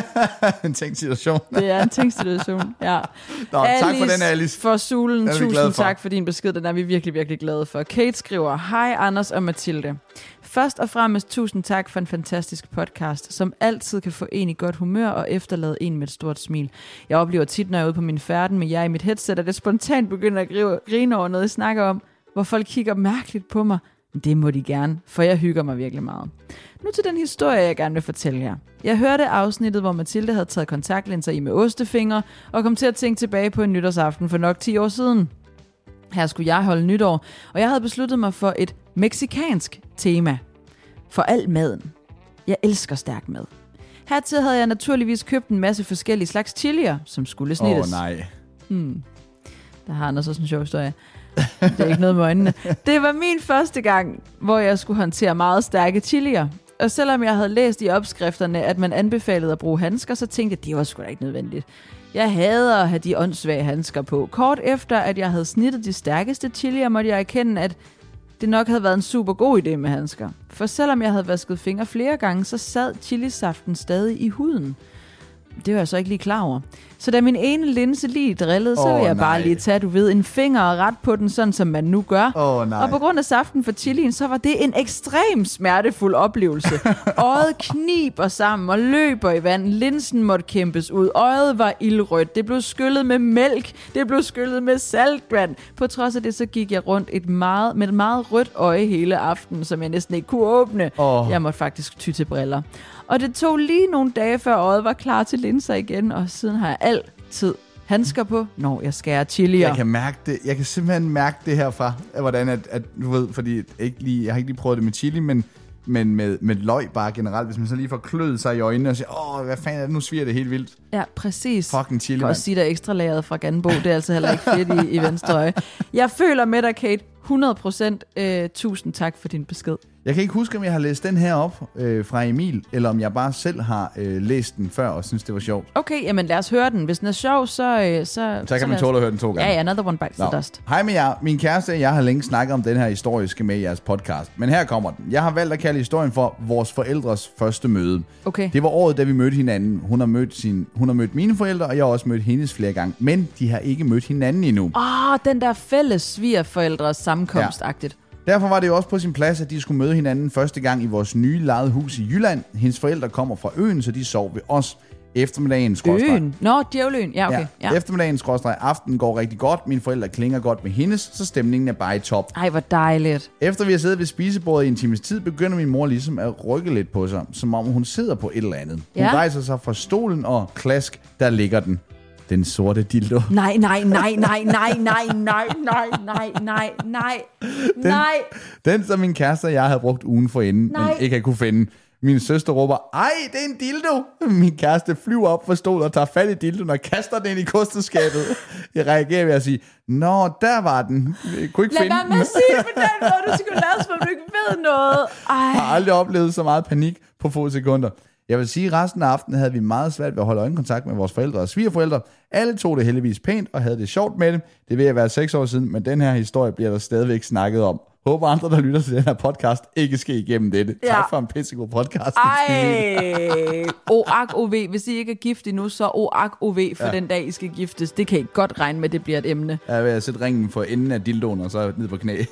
En tænkt situation. Det er en tænkt situation, ja. Nå, Alice, tak for den, Alice. For Sulen, tusind for. tak for din besked. Den er vi virkelig, virkelig glade for. Kate skriver, hej Anders og Mathilde. Først og fremmest tusind tak for en fantastisk podcast, som altid kan få en i godt humør og efterlade en med et stort smil. Jeg oplever tit, når jeg er ude på min færden med jer i mit headset, at det spontant begynder at grine over noget, jeg snakker om, hvor folk kigger mærkeligt på mig. Det må de gerne, for jeg hygger mig virkelig meget. Nu til den historie, jeg gerne vil fortælle jer. Jeg hørte afsnittet, hvor Mathilde havde taget kontaktlinser i med ostefingre, og kom til at tænke tilbage på en nytårsaften for nok ti år siden. Her skulle jeg holde nytår, og jeg havde besluttet mig for et meksikansk tema. For al maden. Jeg elsker stærk mad. Hertil havde jeg naturligvis købt en masse forskellige slags chilier, som skulle snittes. Åh oh, nej. Hmm. Der har Anders også en sjov historie. Det er ikke noget med øjnene. Det var min første gang, hvor jeg skulle håndtere meget stærke chilier. Og selvom jeg havde læst i opskrifterne, at man anbefalede at bruge handsker, så tænkte jeg, det var sgu da ikke nødvendigt. Jeg hader at have de åndssvage handsker på. Kort efter, at jeg havde snittet de stærkeste chilier, måtte jeg erkende, at det nok havde været en super god idé med handsker. For selvom jeg havde vasket fingre flere gange, så sad chilisaften stadig i huden. Det var jeg så ikke lige klar over. Så da min ene linse lige drillede, så oh, ville jeg nej. bare lige tage, du ved, en finger og ret på den, sådan som man nu gør. Oh, nej. Og på grund af saften for chilien, så var det en ekstrem smertefuld oplevelse. Øjet kniber sammen og løber i vand. Linsen måtte kæmpes ud. Øjet var ildrødt. Det blev skyllet med mælk. Det blev skyllet med saltvand. På trods af det, så gik jeg rundt et meget, med et meget rødt øje hele aftenen, som jeg næsten ikke kunne åbne. Oh. Jeg måtte faktisk ty til briller. Og det tog lige nogle dage, før øjet var klar til linser igen, og siden har jeg altid handsker på, når jeg skærer chilier. Jeg kan mærke det. Jeg kan simpelthen mærke det herfra, hvordan at, at du ved, fordi ikke lige, jeg har ikke lige prøvet det med chili, men, men med, med løg bare generelt, hvis man så lige får kløet sig i øjnene og siger, åh, hvad fanden er det, nu sviger det helt vildt. Ja, præcis. Fucking chili, jeg kan man. også sige, der er ekstra lagret fra Ganbo, det er altså heller ikke fedt i, i venstre øje. Jeg føler med dig, Kate, hundrede procent. Øh, tusind tak for din besked. Jeg kan ikke huske, om jeg har læst den her op øh, fra Emil, eller om jeg bare selv har øh, læst den før og synes, det var sjovt. Okay, jamen lad os høre den. Hvis den er sjov, så... Øh, så, så kan man tåle at høre den to gange. Ja, ja, another one bites the dust. Hej med jer. Min kæreste og jeg har længe snakket om den her historiske med i jeres podcast. Men her kommer den. Jeg har valgt at kalde historien for vores forældres første møde. Okay. Det var året, da vi mødte hinanden. Hun har mødt, sin, hun har mødt mine forældre, og jeg har også mødt hendes flere gange. Men de har ikke mødt hinanden endnu. Åh, oh, den der fælles svigerforældres sammenkomstagtigt. Ja. Derfor var det jo også på sin plads, at de skulle møde hinanden første gang i vores nye lejede hus i Jylland. Hendes forældre kommer fra øen, så de sov ved os. Eftermiddagen skråstreg. Øen? Nå, Djævløen. Ja, okay. Ja. Ja. Eftermiddagen skråstreg aften går rigtig godt. Mine forældre klinger godt med hendes, så stemningen er bare i top. Ej, hvor dejligt. Efter vi har siddet ved spisebordet i en times tid, begynder min mor ligesom at rykke lidt på sig, som om hun sidder på et eller andet. Hun ja. rejser sig fra stolen, og klask, der ligger den. Den sorte dildo. Nej, nej, nej, nej, nej, nej, nej, nej, nej, nej, nej, nej. Den, som min kæreste og jeg havde brugt ugen for inden, men ikke havde kunne finde. Min søster råber, ej, det er en dildo. Min kæreste flyver op fra stolen og tager fat i dildoen og kaster den ind i kosteskabet. Jeg reagerer ved at sige, nå, der var den. Jeg kunne ikke Lad finde mig den. med at sige det på den måde, du skulle lade, som du ikke ved noget. Ej. Jeg har aldrig oplevet så meget panik på få sekunder. Jeg vil sige, at resten af aftenen havde vi meget svært ved at holde øjenkontakt med vores forældre og svigerforældre. Alle tog det heldigvis pænt og havde det sjovt med dem. Det vil være seks år siden, men den her historie bliver der stadigvæk snakket om. Håber andre, der lytter til den her podcast, ikke skal igennem dette. Ja. Tak for en pissegod podcast. Ej, oak O V. Hvis I ikke er gift endnu, så oak O V for ja. Den dag, I skal giftes. Det kan I godt regne med, det bliver et emne. Jeg vil sætte ringen for enden af dildoen, og så ned på knæ.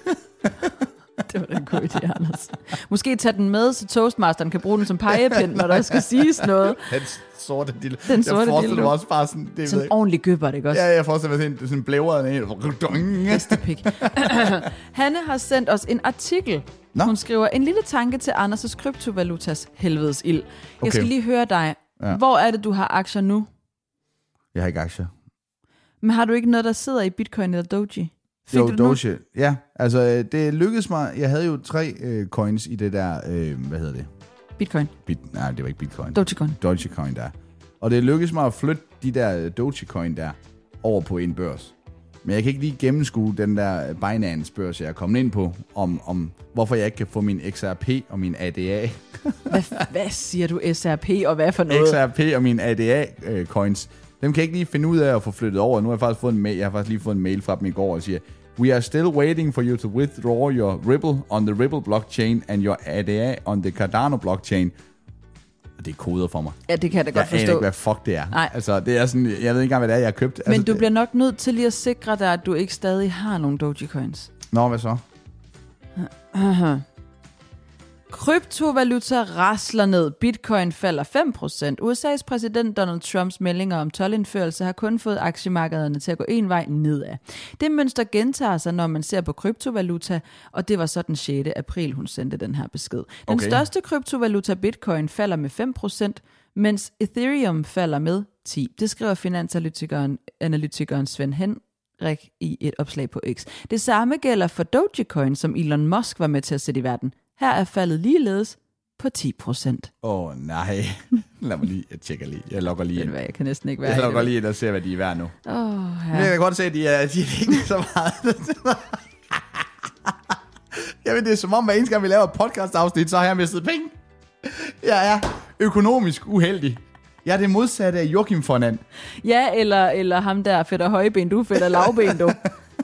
Det var da en god idé, Anders. Måske tage den med, så Toastmasteren kan bruge den som pegepind, når der skal siges noget. Den sorte dildo. Den sorte jeg forestiller dildo. mig også bare sådan... Det sådan ordentlig gøber, det også? Ja, jeg forestiller mig sådan, sådan blævrede en. Hestepik. Hanne har sendt os en artikel. Nå? Hun skriver, en lille tanke til Anders' kryptovalutas helvedes ild. Okay. Jeg skal lige høre dig. Ja. Hvor er det, du har aktier nu? Jeg har ikke aktier. Men har du ikke noget, der sidder i Bitcoin eller Doji? Fik jo, Doge. Ja, altså det lykkedes mig. Jeg havde jo tre øh, coins i det der, øh, hvad hedder det? Bitcoin. Bit, nej, det var ikke Bitcoin. Dogecoin. Dogecoin der. Og det lykkedes mig at flytte de der Dogecoin der over på en børs. Men jeg kan ikke lige gennemskue den der Binance-børs, jeg er kommet ind på, om, om hvorfor jeg ikke kan få min X R P og min A D A. hvad, hvad siger du S R P og hvad for noget? X R P og min A D A-coins. Dem kan jeg ikke lige finde ud af at få flyttet over. Nu har jeg faktisk fået en mail, jeg har faktisk lige fået en mail fra dem i går og siger, we are still waiting for you to withdraw your Ripple on the Ripple blockchain and your A D A on the Cardano blockchain. Og det er koder for mig. Ja, det kan jeg da godt jeg forstå. Jeg aner ikke, hvad fuck det er. Nej. Altså, det er sådan, jeg ved ikke engang, hvad det er, jeg har købt. Men altså, du det... bliver nok nødt til lige at sikre dig, at du ikke stadig har nogle Dogecoins. Nå, hvad så? Aha. Kryptovaluta rasler ned. Bitcoin falder fem procent. U S A's præsident Donald Trumps meldinger om toldindførelse har kun fået aktiemarkederne til at gå en vej nedad. Det mønster gentager sig, når man ser på kryptovaluta, og det var så den sjette april, hun sendte den her besked. Den okay. største kryptovaluta, Bitcoin, falder med fem procent, mens Ethereum falder med ti procent. Det skriver finansanalytikeren analytikeren Sven Henrik i et opslag på X. Det samme gælder for Dogecoin, som Elon Musk var med til at sætte i verden. Her er faldet ligeledes på ti procent. Åh, oh, nej. Lad mig lige, jeg tjekker lige. Jeg logger lige ind. Jeg kan næsten ikke være Jeg i logger det. lige ind og ser, hvad de er værd nu. Åh, ja. Men jeg kan godt se, at de er, de er ikke så meget. Jamen, det er som om, hver eneste gang vi laver et podcast-afsnit, så har jeg mistet penge. Jeg er økonomisk uheldig. Jeg er det modsatte af Joachim von And. Ja, eller, eller ham der fætter højben, du fætter lavben, du.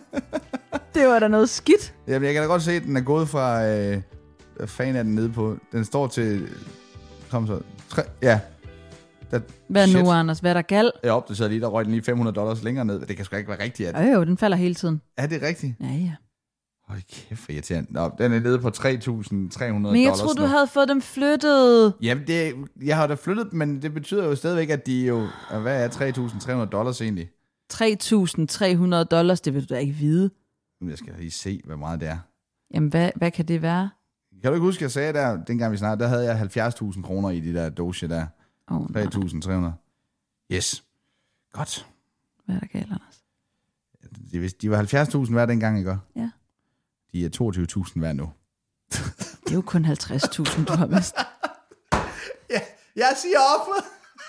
Det var da noget skidt. Jamen, jeg kan da godt se, at den er gået fra... Øh, hvad fanden er den nede på? Den står til... Kom så. Tre, ja. Der, Hvad shit. nu, Anders? Hvad er der gal? Jeg opdaterede lige, der røg den lige fem hundrede dollars længere ned. Det kan sgu ikke være rigtigt. At... Øh, jo, den falder hele tiden. Er det rigtigt? Ja, ja. Hold kæft, hvor irriterende. Nå, den er nede på tre tusind tre hundrede Men jeg dollars troede, nu. du havde fået dem flyttet. Jamen, det, jeg har da flyttet dem, men det betyder jo stadigvæk, at de jo... Hvad er tre tusind tre hundrede dollars egentlig? tre tusind tre hundrede dollars, det vil du da ikke vide. Jeg skal lige se, hvor meget det er. Jamen, hvad, hvad kan det være? Kan du ikke huske, jeg sagde der, dengang vi snakkede, der havde jeg halvfjerds tusind kroner i de der Doge der. Oh, tre tusind tre hundrede. Yes. Godt. hvad er der galt, Anders? De, de var halvfjerds tusind hver dengang, ikke? Ja. De er toogtyve tusind hver nu. Det er jo kun halvtreds tusind, du har mistet. Ja, jeg siger op.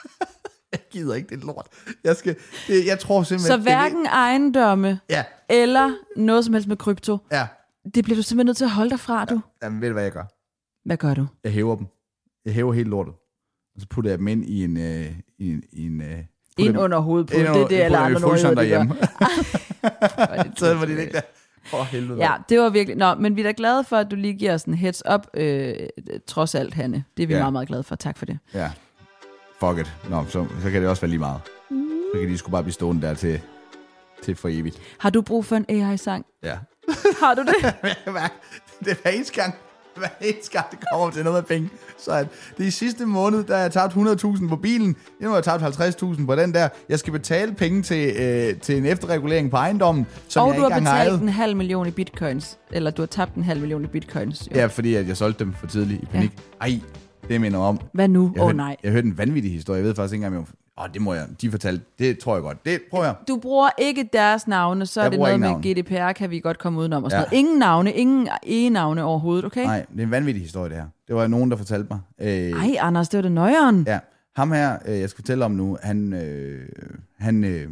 Jeg gider ikke det lort. Jeg, skal, det, jeg tror simpelthen... Så hverken ejendomme Ja, eller noget som helst med krypto, ja. det bliver du simpelthen nødt til at holde dig fra, du. Jamen, ved du, hvad jeg gør? Hvad gør du? Jeg hæver dem. Jeg hæver helt lortet. Og så putter jeg dem ind i en... Øh, i en, i en øh, Ind dem, under hovedet på. ind Det under, er det, alle andre fryseren nordjyder, de gør. derhjemme. Så var det ikke der. For helvede. Ja, det var virkelig... Nå, men vi er da glade for, at du lige giver os en heads up, øh, trods alt, Hanne. Det er vi Ja. meget, meget glade for. Tak for det. Ja. Fuck it. Nå, så, så kan det også være lige meget. Så kan de sgu bare blive stående der til, til for evigt. Har du brug for en A I-sang? Ja. Har du det? Det er hver eneste gang, hver eneste gang, det kommer til noget med penge. Så at det i sidste måned, der har jeg tabt hundrede tusind på bilen. Nu har jeg tabt halvtreds tusind på den der. Jeg skal betale penge til, øh, til en efterregulering på ejendommen, som Og jeg du ikke har engang har betalt ejet. en halv million i bitcoins. Eller du har tabt en halv million i bitcoins. Jo. Ja, fordi at jeg solgte dem for tidligt i panik. Ja. Ej, det minder om. Hvad nu? Jeg Åh oh, hørte, nej. Jeg hørte en vanvittig historie. Jeg ved faktisk ikke engang, om Åh, oh, det må jeg. De fortalte. Det tror jeg godt. Det prøver jeg. Du bruger ikke deres navne, så Jeg er det bruger noget med ikke G D P R, kan vi godt komme udenom. Og sådan Ja. noget. Ingen navne, ingen e-navne overhovedet, okay? Nej, det er en vanvittig historie, det her. Det var nogen, der fortalte mig. Øh, Ej, Anders, det var det nøjeren. Ja, ham her, øh, jeg skal fortælle om nu, han, øh, han øh,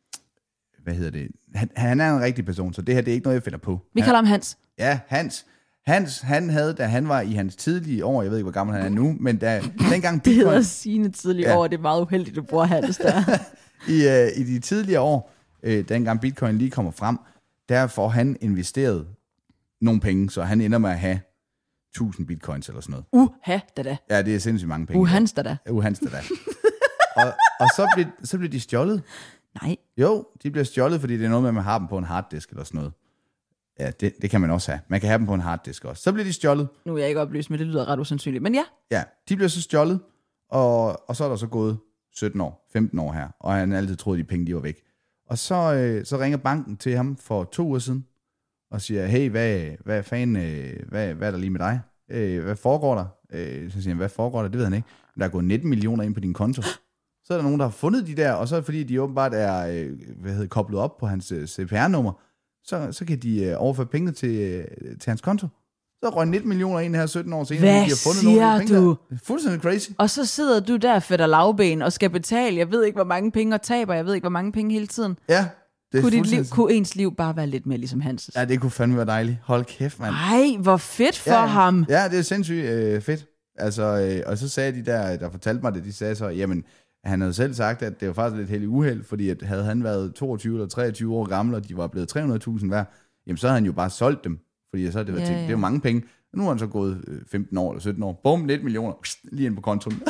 hvad hedder det, han, han er en rigtig person, så det her, det er ikke noget, jeg finder på. Vi han, kalder ham Hans. Ja, Hans. Hans, han havde, da han var i hans tidlige år, jeg ved ikke, hvor gammel han er nu, men da, dengang Det hedder Bitcoin, sine tidlige Ja. år, det er meget uheldigt, du bruger Hans der. i, øh, i de tidlige år, øh, dengang Bitcoin lige kommer frem, der får han investeret nogle penge, så han ender med at have tusind bitcoins eller sådan noget. Uha, da da. Ja, det er sindssygt mange penge. Uhans da da. Uhans da da. og, og så bliver, så bliver de stjålet. Nej. Jo, de bliver stjålet, fordi det er noget med, at man har dem på en harddisk eller sådan noget. Ja, det, det kan man også have. Man kan have dem på en harddisk også. Så bliver de stjålet. Nu er jeg ikke oplyst, men det lyder ret usandsynligt. Men ja, Ja, de bliver så stjålet, og, og så er der så gået sytten år, femten år her, og han har altid troet, at de penge de var væk. Og så, øh, så ringer banken til ham for to uger siden, og siger, hey, hvad, hvad fanden, øh, hvad, hvad er der lige med dig? Øh, hvad foregår der? Øh, så siger han, hvad foregår der? Det ved han ikke. Der er gået nitten millioner ind på din konto. Så er der nogen, der har fundet de der, og så er det fordi, de åbenbart er øh, hvad hedder, koblet op på hans øh, C P R-nummer, så, så kan de øh, overføre pengene til, øh, til hans konto. Så røg nitten millioner ind her sytten år senere, Hvad de har fundet siger nogle af de penge du? der. Det er fuldstændig crazy. og så sidder du der fætter lavben og skal betale. Jeg ved ikke, hvor mange penge og taber. Jeg ved ikke, hvor mange penge hele tiden. Ja, det er Kunne, dit liv, fuldstændig... kunne ens liv bare være lidt mere ligesom Hans? Ja, det kunne fandme være dejligt. Hold kæft, mand. Ej, hvor fedt for ja, ham. Ja, det er sindssygt øh, fedt. Altså, øh, og så sagde de der, der fortalte mig det, de sagde så, jamen, han havde selv sagt, at det var faktisk lidt heldig uheld, fordi at havde han været toogtyve eller treogtyve år gammel, og de var blevet tre hundrede tusind hver, jamen så havde han jo bare solgt dem, fordi så det var Ja, til, ja. det er jo mange penge. Nu er han så gået femten år eller sytten år. Bum, nitten millioner, pst, lige ind på kontoen.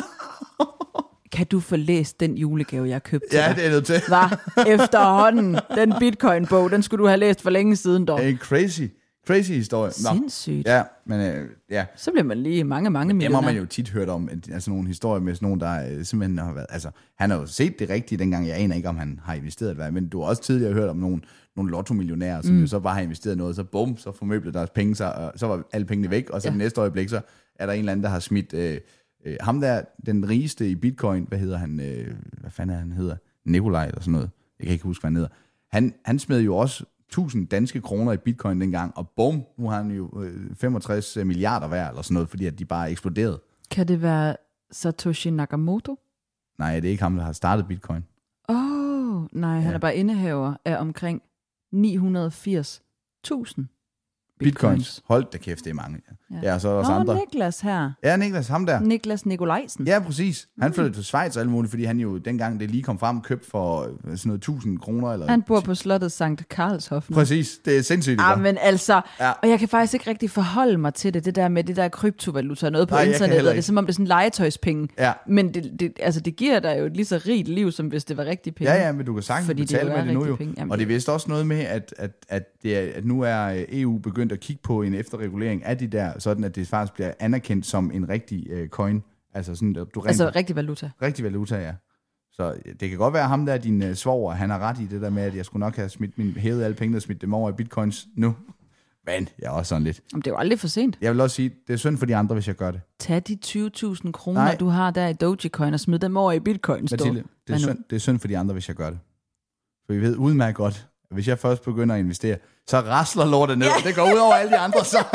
Kan du få læst den julegave, jeg købte til Ja, dig? det er nødt til. Var efterhånden. Den Bitcoin-bog, den skulle du have læst for længe siden, dog. Det er en crazy, crazy historie. Nå. Sindssygt. Ja, men øh, ja. Så bliver man lige mange, mange Det millioner. har man jo tit hørt om, altså nogle historier med sådan nogen, der øh, simpelthen har været, altså han har jo set det rigtige dengang, jeg aner ikke, om han har investeret hvad, men du har også tidligere hørt om nogle, nogle lotto-millionærer, som mm. jo så bare har investeret noget, så bum, så formøblede deres penge sig, og så var alle pengene væk, og så ja. det næste øjeblik, så er der en eller anden, der har smidt, øh, øh, ham der, den rigeste i Bitcoin, hvad hedder han, øh, hvad fanden er han hedder, Nikolaj eller sådan noget, jeg kan ikke huske, hvad han hedder, han, han smed jo også tusind danske kroner i Bitcoin dengang, og bum, nu har han jo øh, femogtres milliarder værd, eller sådan noget, fordi at de bare er eksploderet. Kan det være Satoshi Nakamoto? Nej, det er ikke ham, der har startet Bitcoin. Åh, oh, nej, han Ja. er bare indehaver af omkring ni hundrede og firs tusind Bitcoins. bitcoins. Hold da kæft, det er mange. Ja, Ja. ja så er der også Nå, andre. Niklas her. Ja, Niklas, ham der. Niklas Nikolajsen. Ja, præcis. Han flyttede til Schweiz og alt muligt, fordi han jo dengang det lige kom frem, købt for øh, sådan noget tusind kroner. Eller Han bor på slottet Sankt Karlshof nu. Præcis, det er sindssygt. Ah, ikke? men altså, Ja. og jeg kan faktisk ikke rigtig forholde mig til det, det der med det der kryptovaluta, noget på Nej, jeg kan internettet, heller det er ikke. som om det er sådan legetøjspenge. Ja. Men det, det, altså, det giver dig jo et lige så rigt liv, som hvis det var rigtige penge. Ja, ja, men du kan sagtens Fordi det betale jo er med det nu rigtige jo. penge. Jamen, og det er det- vist også noget med, at, at, at, det er, at nu er E U begyndt at kigge på en efterregulering af de der, sådan at det faktisk bliver anerkendt som en rigtig øh, coin. Altså sådan, at du rent Altså rigtig valuta. rigtig valuta, ja. Så det kan godt være ham der, din uh, svoger, han har ret i det der med, at jeg skulle nok have smidt min, hævet alle pengene og smidt dem over i bitcoins nu. Men jeg er også sådan lidt. Jamen, det er jo aldrig for sent. Jeg vil også sige, det er synd for de andre, hvis jeg gør det. Tag de tyve tusind kroner, Nej. du har der i Dogecoin, og smid dem over i bitcoin. Mathilde, det er, Hvad nu? synd, det er synd for de andre, hvis jeg gør det. For vi ved udmærket godt, at hvis jeg først begynder at investere, så rasler lortet ned. Ja. Det går ud over alle de andre, så.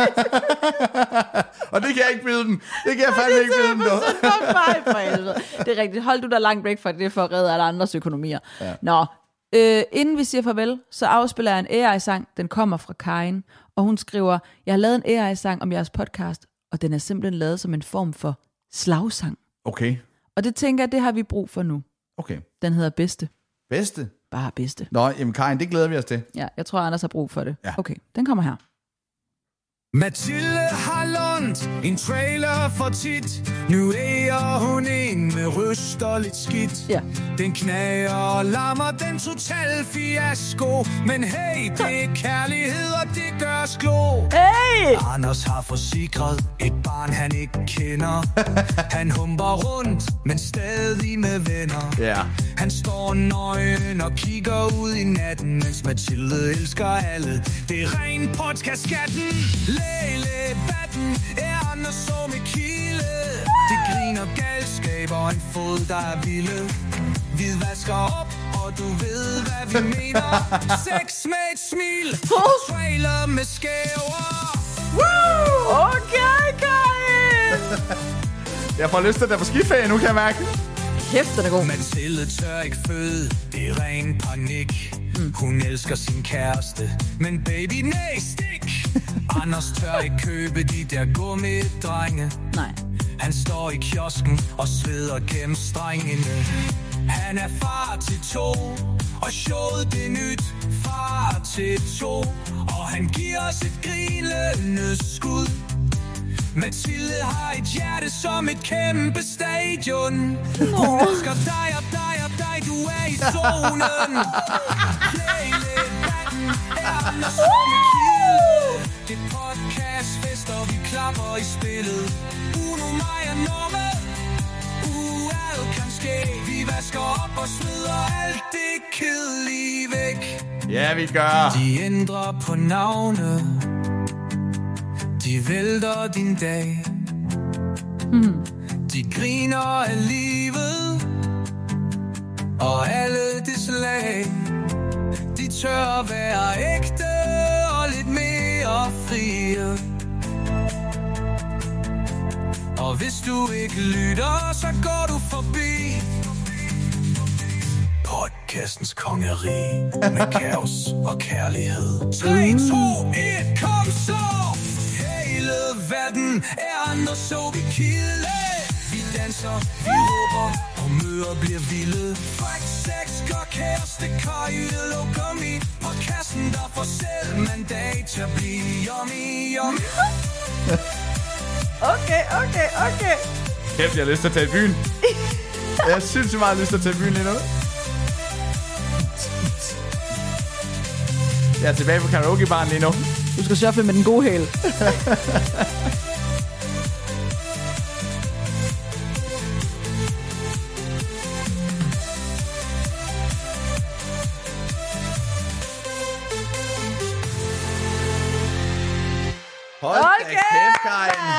Og det kan jeg ikke byde dem. Det kan jeg fandme ikke byde dem. dog. Fuck mig, for helvede. Det er rigtigt. Hold du der langt væk fra det, for at redde alle andres økonomier. Ja. Nå, øh, inden vi siger farvel, så afspiller jeg en A I-sang. Den kommer fra Karin, og hun skriver, jeg har lavet en A I-sang om jeres podcast, og den er simpelthen lavet som en form for slagsang. Okay, Og det tænker jeg, det har vi brug for nu. okay. Den hedder Bedste. Bedste. Bare Bedste. Nå, jamen Karin, det glæder vi os til. Ja, jeg tror, Anders har brug for det. Ja. Okay, den kommer her. Mathilde har lånt en trailer for tit. Nu æger hun en med ryst og lidt skidt. Ja. Den knager og lammer den total fiasko. Men hey, det er kærlighed, og det gør os klo. Hey! Anders har forsikret et barn, han ikke kender. Han humper rundt, men stadig med venner. Ja. Han står nøgen og kigger ud i natten, mens Mathilde elsker alle. Det er ren podcastskatten. Læle batten er Anders så med kilde. Det griner galskab og en fod, der er vilde. Vi vasker op, og du ved, hvad vi mener. Sex med et smil, trailer med skæver. Woo! Okay, Karin! Jeg får lyst til at være på skiferie nu, kan jeg mærke. Kæft, den er god. Mathilde tør ikke føde, det er ren panik. Mm. Hun elsker sin kæreste, men baby, nej, stik. Anders tør ikke købe de der gummidrenge. Nej. Han står i kiosken og sveder gennem strengene. Han er far til to, og showet det er nyt. Far til to, og han giver os et grinende skud. Mathilde har et hjerte som et kæmpe stadion. Hun elsker dig og dig og dig, du er i zonen. Playlet-batten er Anders så med kilde. Det er podcastfest, og vi klapper i spillet. Uno, mig og Norge. Ual kan ske. Vi vasker op og smider alt det kedelige væk. Ja, vi gør. De ændrer på navne. De vælter din dag. Mm. De griner af livet og alle det slag. De tør være ægte og lidt mere frie. Og hvis du ikke lytter, så går du forbi podcastens kongeri med kaos og kærlighed. tre, to, et, kom så! Hele verden er Anders så vi kilde. Vi danser, vi råber, og møder bliver vilde. Fræk sex, gør kæreste, kajyde, lukker min. Podcasten, der får selv mandat til at blive yummy, yummy. Okay, okay, okay. Kæft, jeg har lyst til at tage i byen. Jeg har sindssygt meget lyst til at tage i byen lige nu. Jeg er tilbage på karaokebaren lige nu. Du skal shuffle med den gode hæl. Hold okay, da kæft, Karin.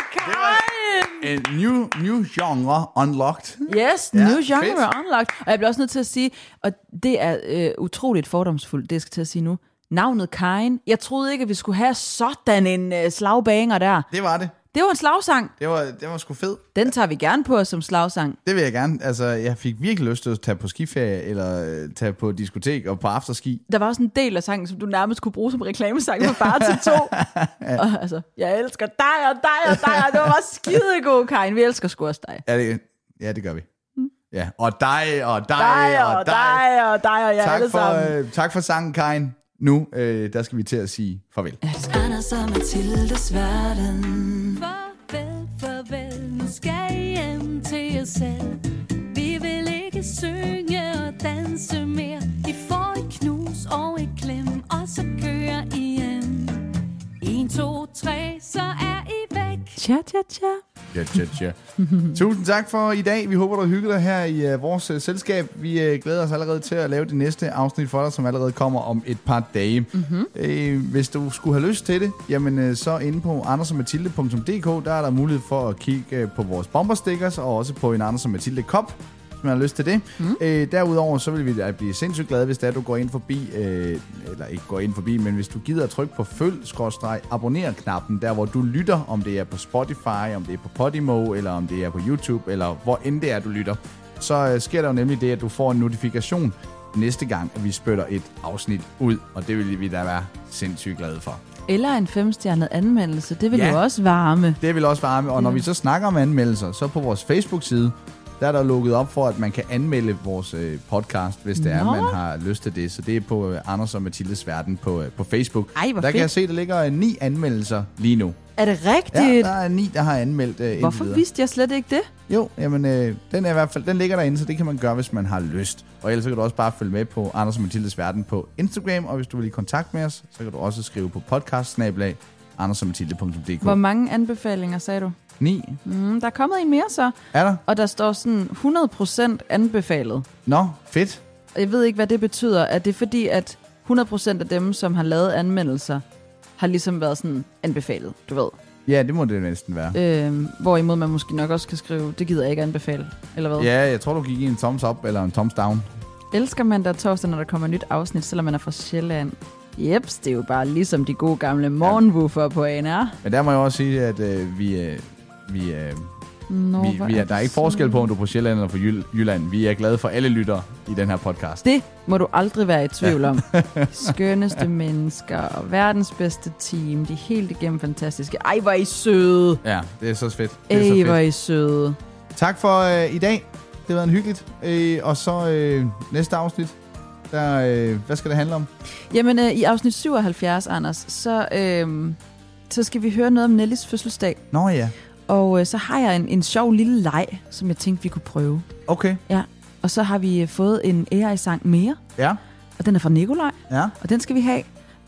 Karin! En new, new genre unlocked. Yes, Ja, new genre fedt. unlocked. Og jeg bliver også nødt til at sige, og det er øh, utroligt fordomsfuldt, det jeg skal til at sige nu. Navnet Karin. Jeg troede ikke, at vi skulle have sådan en øh, slagbanger der. Det var det. Det var en slagsang. Det var, det var sgu fedt. Den tager vi gerne på os som slagsang. Det vil jeg gerne. Altså, jeg fik virkelig lyst til at tage på skiferie, eller øh, tage på diskotek og på afterski. Der var også en del af sangen, som du nærmest kunne bruge som reklamesang fra far til to. ja. Og altså, jeg elsker dig og dig og dig, og det var bare skidegod, Karin. Vi elsker sgu også dig. Ja, det, ja, det gør vi. Mm. Ja, og dig og dig, dig og, og dig. dig og dig og jer tak alle for, sammen. øh, tak for sangen, Karin. Nu, øh, der skal vi til at sige farvel. Anders og Mathildes verden. Farvel, farvel, nu skal I hjem til jer selv. Vi vil ikke synge og danse mere. I får et knus og et klem, og så kører I hjem. En, to, tre, så er I væk. Tja, tja, tja. Ja, tja, tja. Tusind tak for i dag. Vi håber, du har hygget dig her i uh, vores uh, selskab. Vi uh, glæder os allerede til at lave det næste afsnit for dig, som allerede kommer om et par dage. Mm-hmm. Uh, hvis du skulle have lyst til det, jamen uh, så inde på andersogmathilde punktum d k, der er der mulighed for at kigge uh, på vores bomberstickers, og også på en Anders og Mathilde kop, hvis man har lyst til det. Mm. Uh, derudover så vil vi da blive sindssygt glade, hvis det er, du går ind forbi, uh, eller ikke går ind forbi, men hvis du gider at trykke på følg-abonner-knappen, der hvor du lytter, om det er på Spotify, om det er på Podimo, eller om det er på YouTube, eller hvor end det er, du lytter, så uh, sker der jo nemlig det, at du får en notifikation næste gang, at vi spytter et afsnit ud, og det vil vi da være sindssygt glade for. Eller en femstjernet anmeldelse, det vil Ja. jo også varme. Det vil også varme, og når vi så snakker om anmeldelser, så på vores Facebook-side, der er der lukket op for, at man kan anmelde vores øh, podcast, hvis det er, Nå. man har lyst til det. Så det er på øh, Anders og Mathildes Verden på, øh, på Facebook. Ej, hvor der fedt. kan jeg se, der ligger øh, ni anmeldelser lige nu. Er det rigtigt? Ja, der er ni, der har anmeldt øh, Hvorfor indtil videre. vidste jeg slet ikke det? Jo, jamen, øh, den er i hvert fald, den ligger derinde, så det kan man gøre, hvis man har lyst. Og ellers så kan du også bare følge med på Anders og Mathildes Verden på Instagram, og hvis du vil i kontakt med os, så kan du også skrive på podcast snabel-a andersogmathilde punktum d k. Hvor mange anbefalinger sagde du? Ni. Mm, der er kommet en mere så, Er der? og der står sådan hundrede procent anbefalet. Nå, fedt. Og jeg ved ikke, hvad det betyder. Er det fordi, at hundrede procent af dem, som har lavet anmeldelser, har ligesom været sådan anbefalet, du ved? Ja, det må det næsten være. Øhm, hvorimod man måske nok også kan skrive, det gider jeg ikke anbefale, eller hvad? Ja, jeg tror, du gik i en thumbs up eller en thumbs down. Elsker man der torsdag, når der kommer nyt afsnit, selvom man er fra Sjælland? Jeps, det er jo bare ligesom de gode gamle morgenwoofer på A N R. Men der må jeg også sige, at øh, vi, øh, vi, øh, Nå, vi, hvor vi er, det der er ikke forskel på, om du er på Sjælland eller på Jyl- Jylland. Vi er glade for alle lyttere i den her podcast. Det må du aldrig være i tvivl om. Skønneste mennesker og verdens bedste team. De er helt igennem fantastiske. Ej, hvor er I søde. Ja, det er så fedt. Det er så Ej, fedt. hvor er I søde. Tak for øh, i dag. Det har været en hyggeligt. Øh, og så øh, næste afsnit. Der, øh, hvad skal det handle om? Jamen, øh, i afsnit syvoghalvfjerds, Anders, så, øh, så skal vi høre noget om Nellys fødselsdag. Nå ja. Og øh, så har jeg en, en sjov lille leg, som jeg tænkte, vi kunne prøve. Okay. Ja. Og så har vi fået en A I-sang mere, Ja. og den er fra Nikolaj, Ja. og den skal vi have.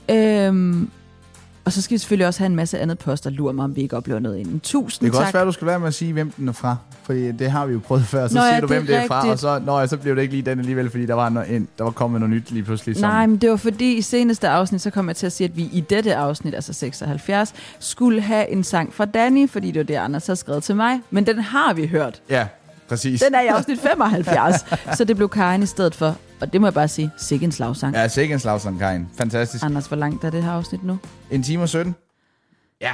Øhm, og så skal vi selvfølgelig også have en masse andet post, og lurer mig, om vi ikke oplever noget inden. Tusind Det kan tak. også være, at du skal være med at sige, hvem den er fra. Fordi det har vi jo prøvet før. Så Nå siger ja, du, det er hvem det er fra, rigtigt. og så, nå, ja, så bliver det ikke lige den alligevel, fordi der var, no, en, der var kommet noget nyt lige pludselig. Som, Nej, men det var fordi i seneste afsnit, så kom jeg til at sige, at vi i dette afsnit, altså seksoghalvfjerds, skulle have en sang fra Danny, fordi det var det, Anders havde skrevet til mig. Men den har vi hørt. Ja, præcis. Den er i afsnit femoghalvfjerds, så det blev Karin i stedet for. Og det må jeg bare sige, sikke en slagsang. Ja, sikke en slagsang, Karin. Fantastisk. Anders, hvor langt er det her afsnit nu? En time og sytten. Ja.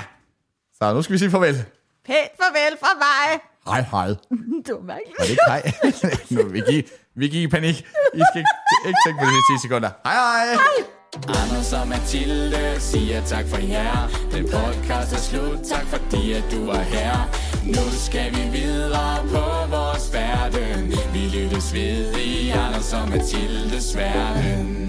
Så nu skal vi sige farvel. Pænt farvel fra mig. Hej, hej. Det var mærkeligt. Var det ikke hej? nu, vi, gik, vi gik i panik. I skal ikke, ikke tænke på det i ti sekunder. Hej, hej. Hej. Anders og Mathilde siger tak for jer. Den podcast er slut. Tak fordi at du er her. Nu skal vi videre på vores verden. Vi lyttes ved i Anders og Mathildes verden.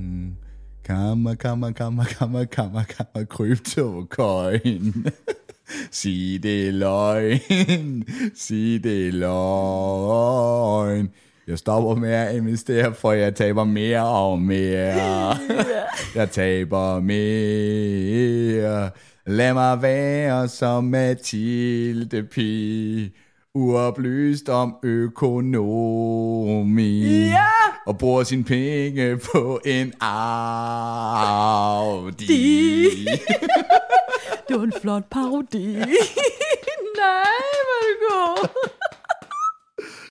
Kammer, kammer, kammer, kammer, kammer, kammer, kryptocoin. Sig det er løgn. Sig det er løgn. Jeg stopper med at investere, for jeg taber mere og mere. Jeg taber mere. Lad mig være som Mathilde Pig. Uoplyst om økonomi. Ja! Og bruger sine penge på en Audi. Det var en flot parodi. Nej, hvor er det god.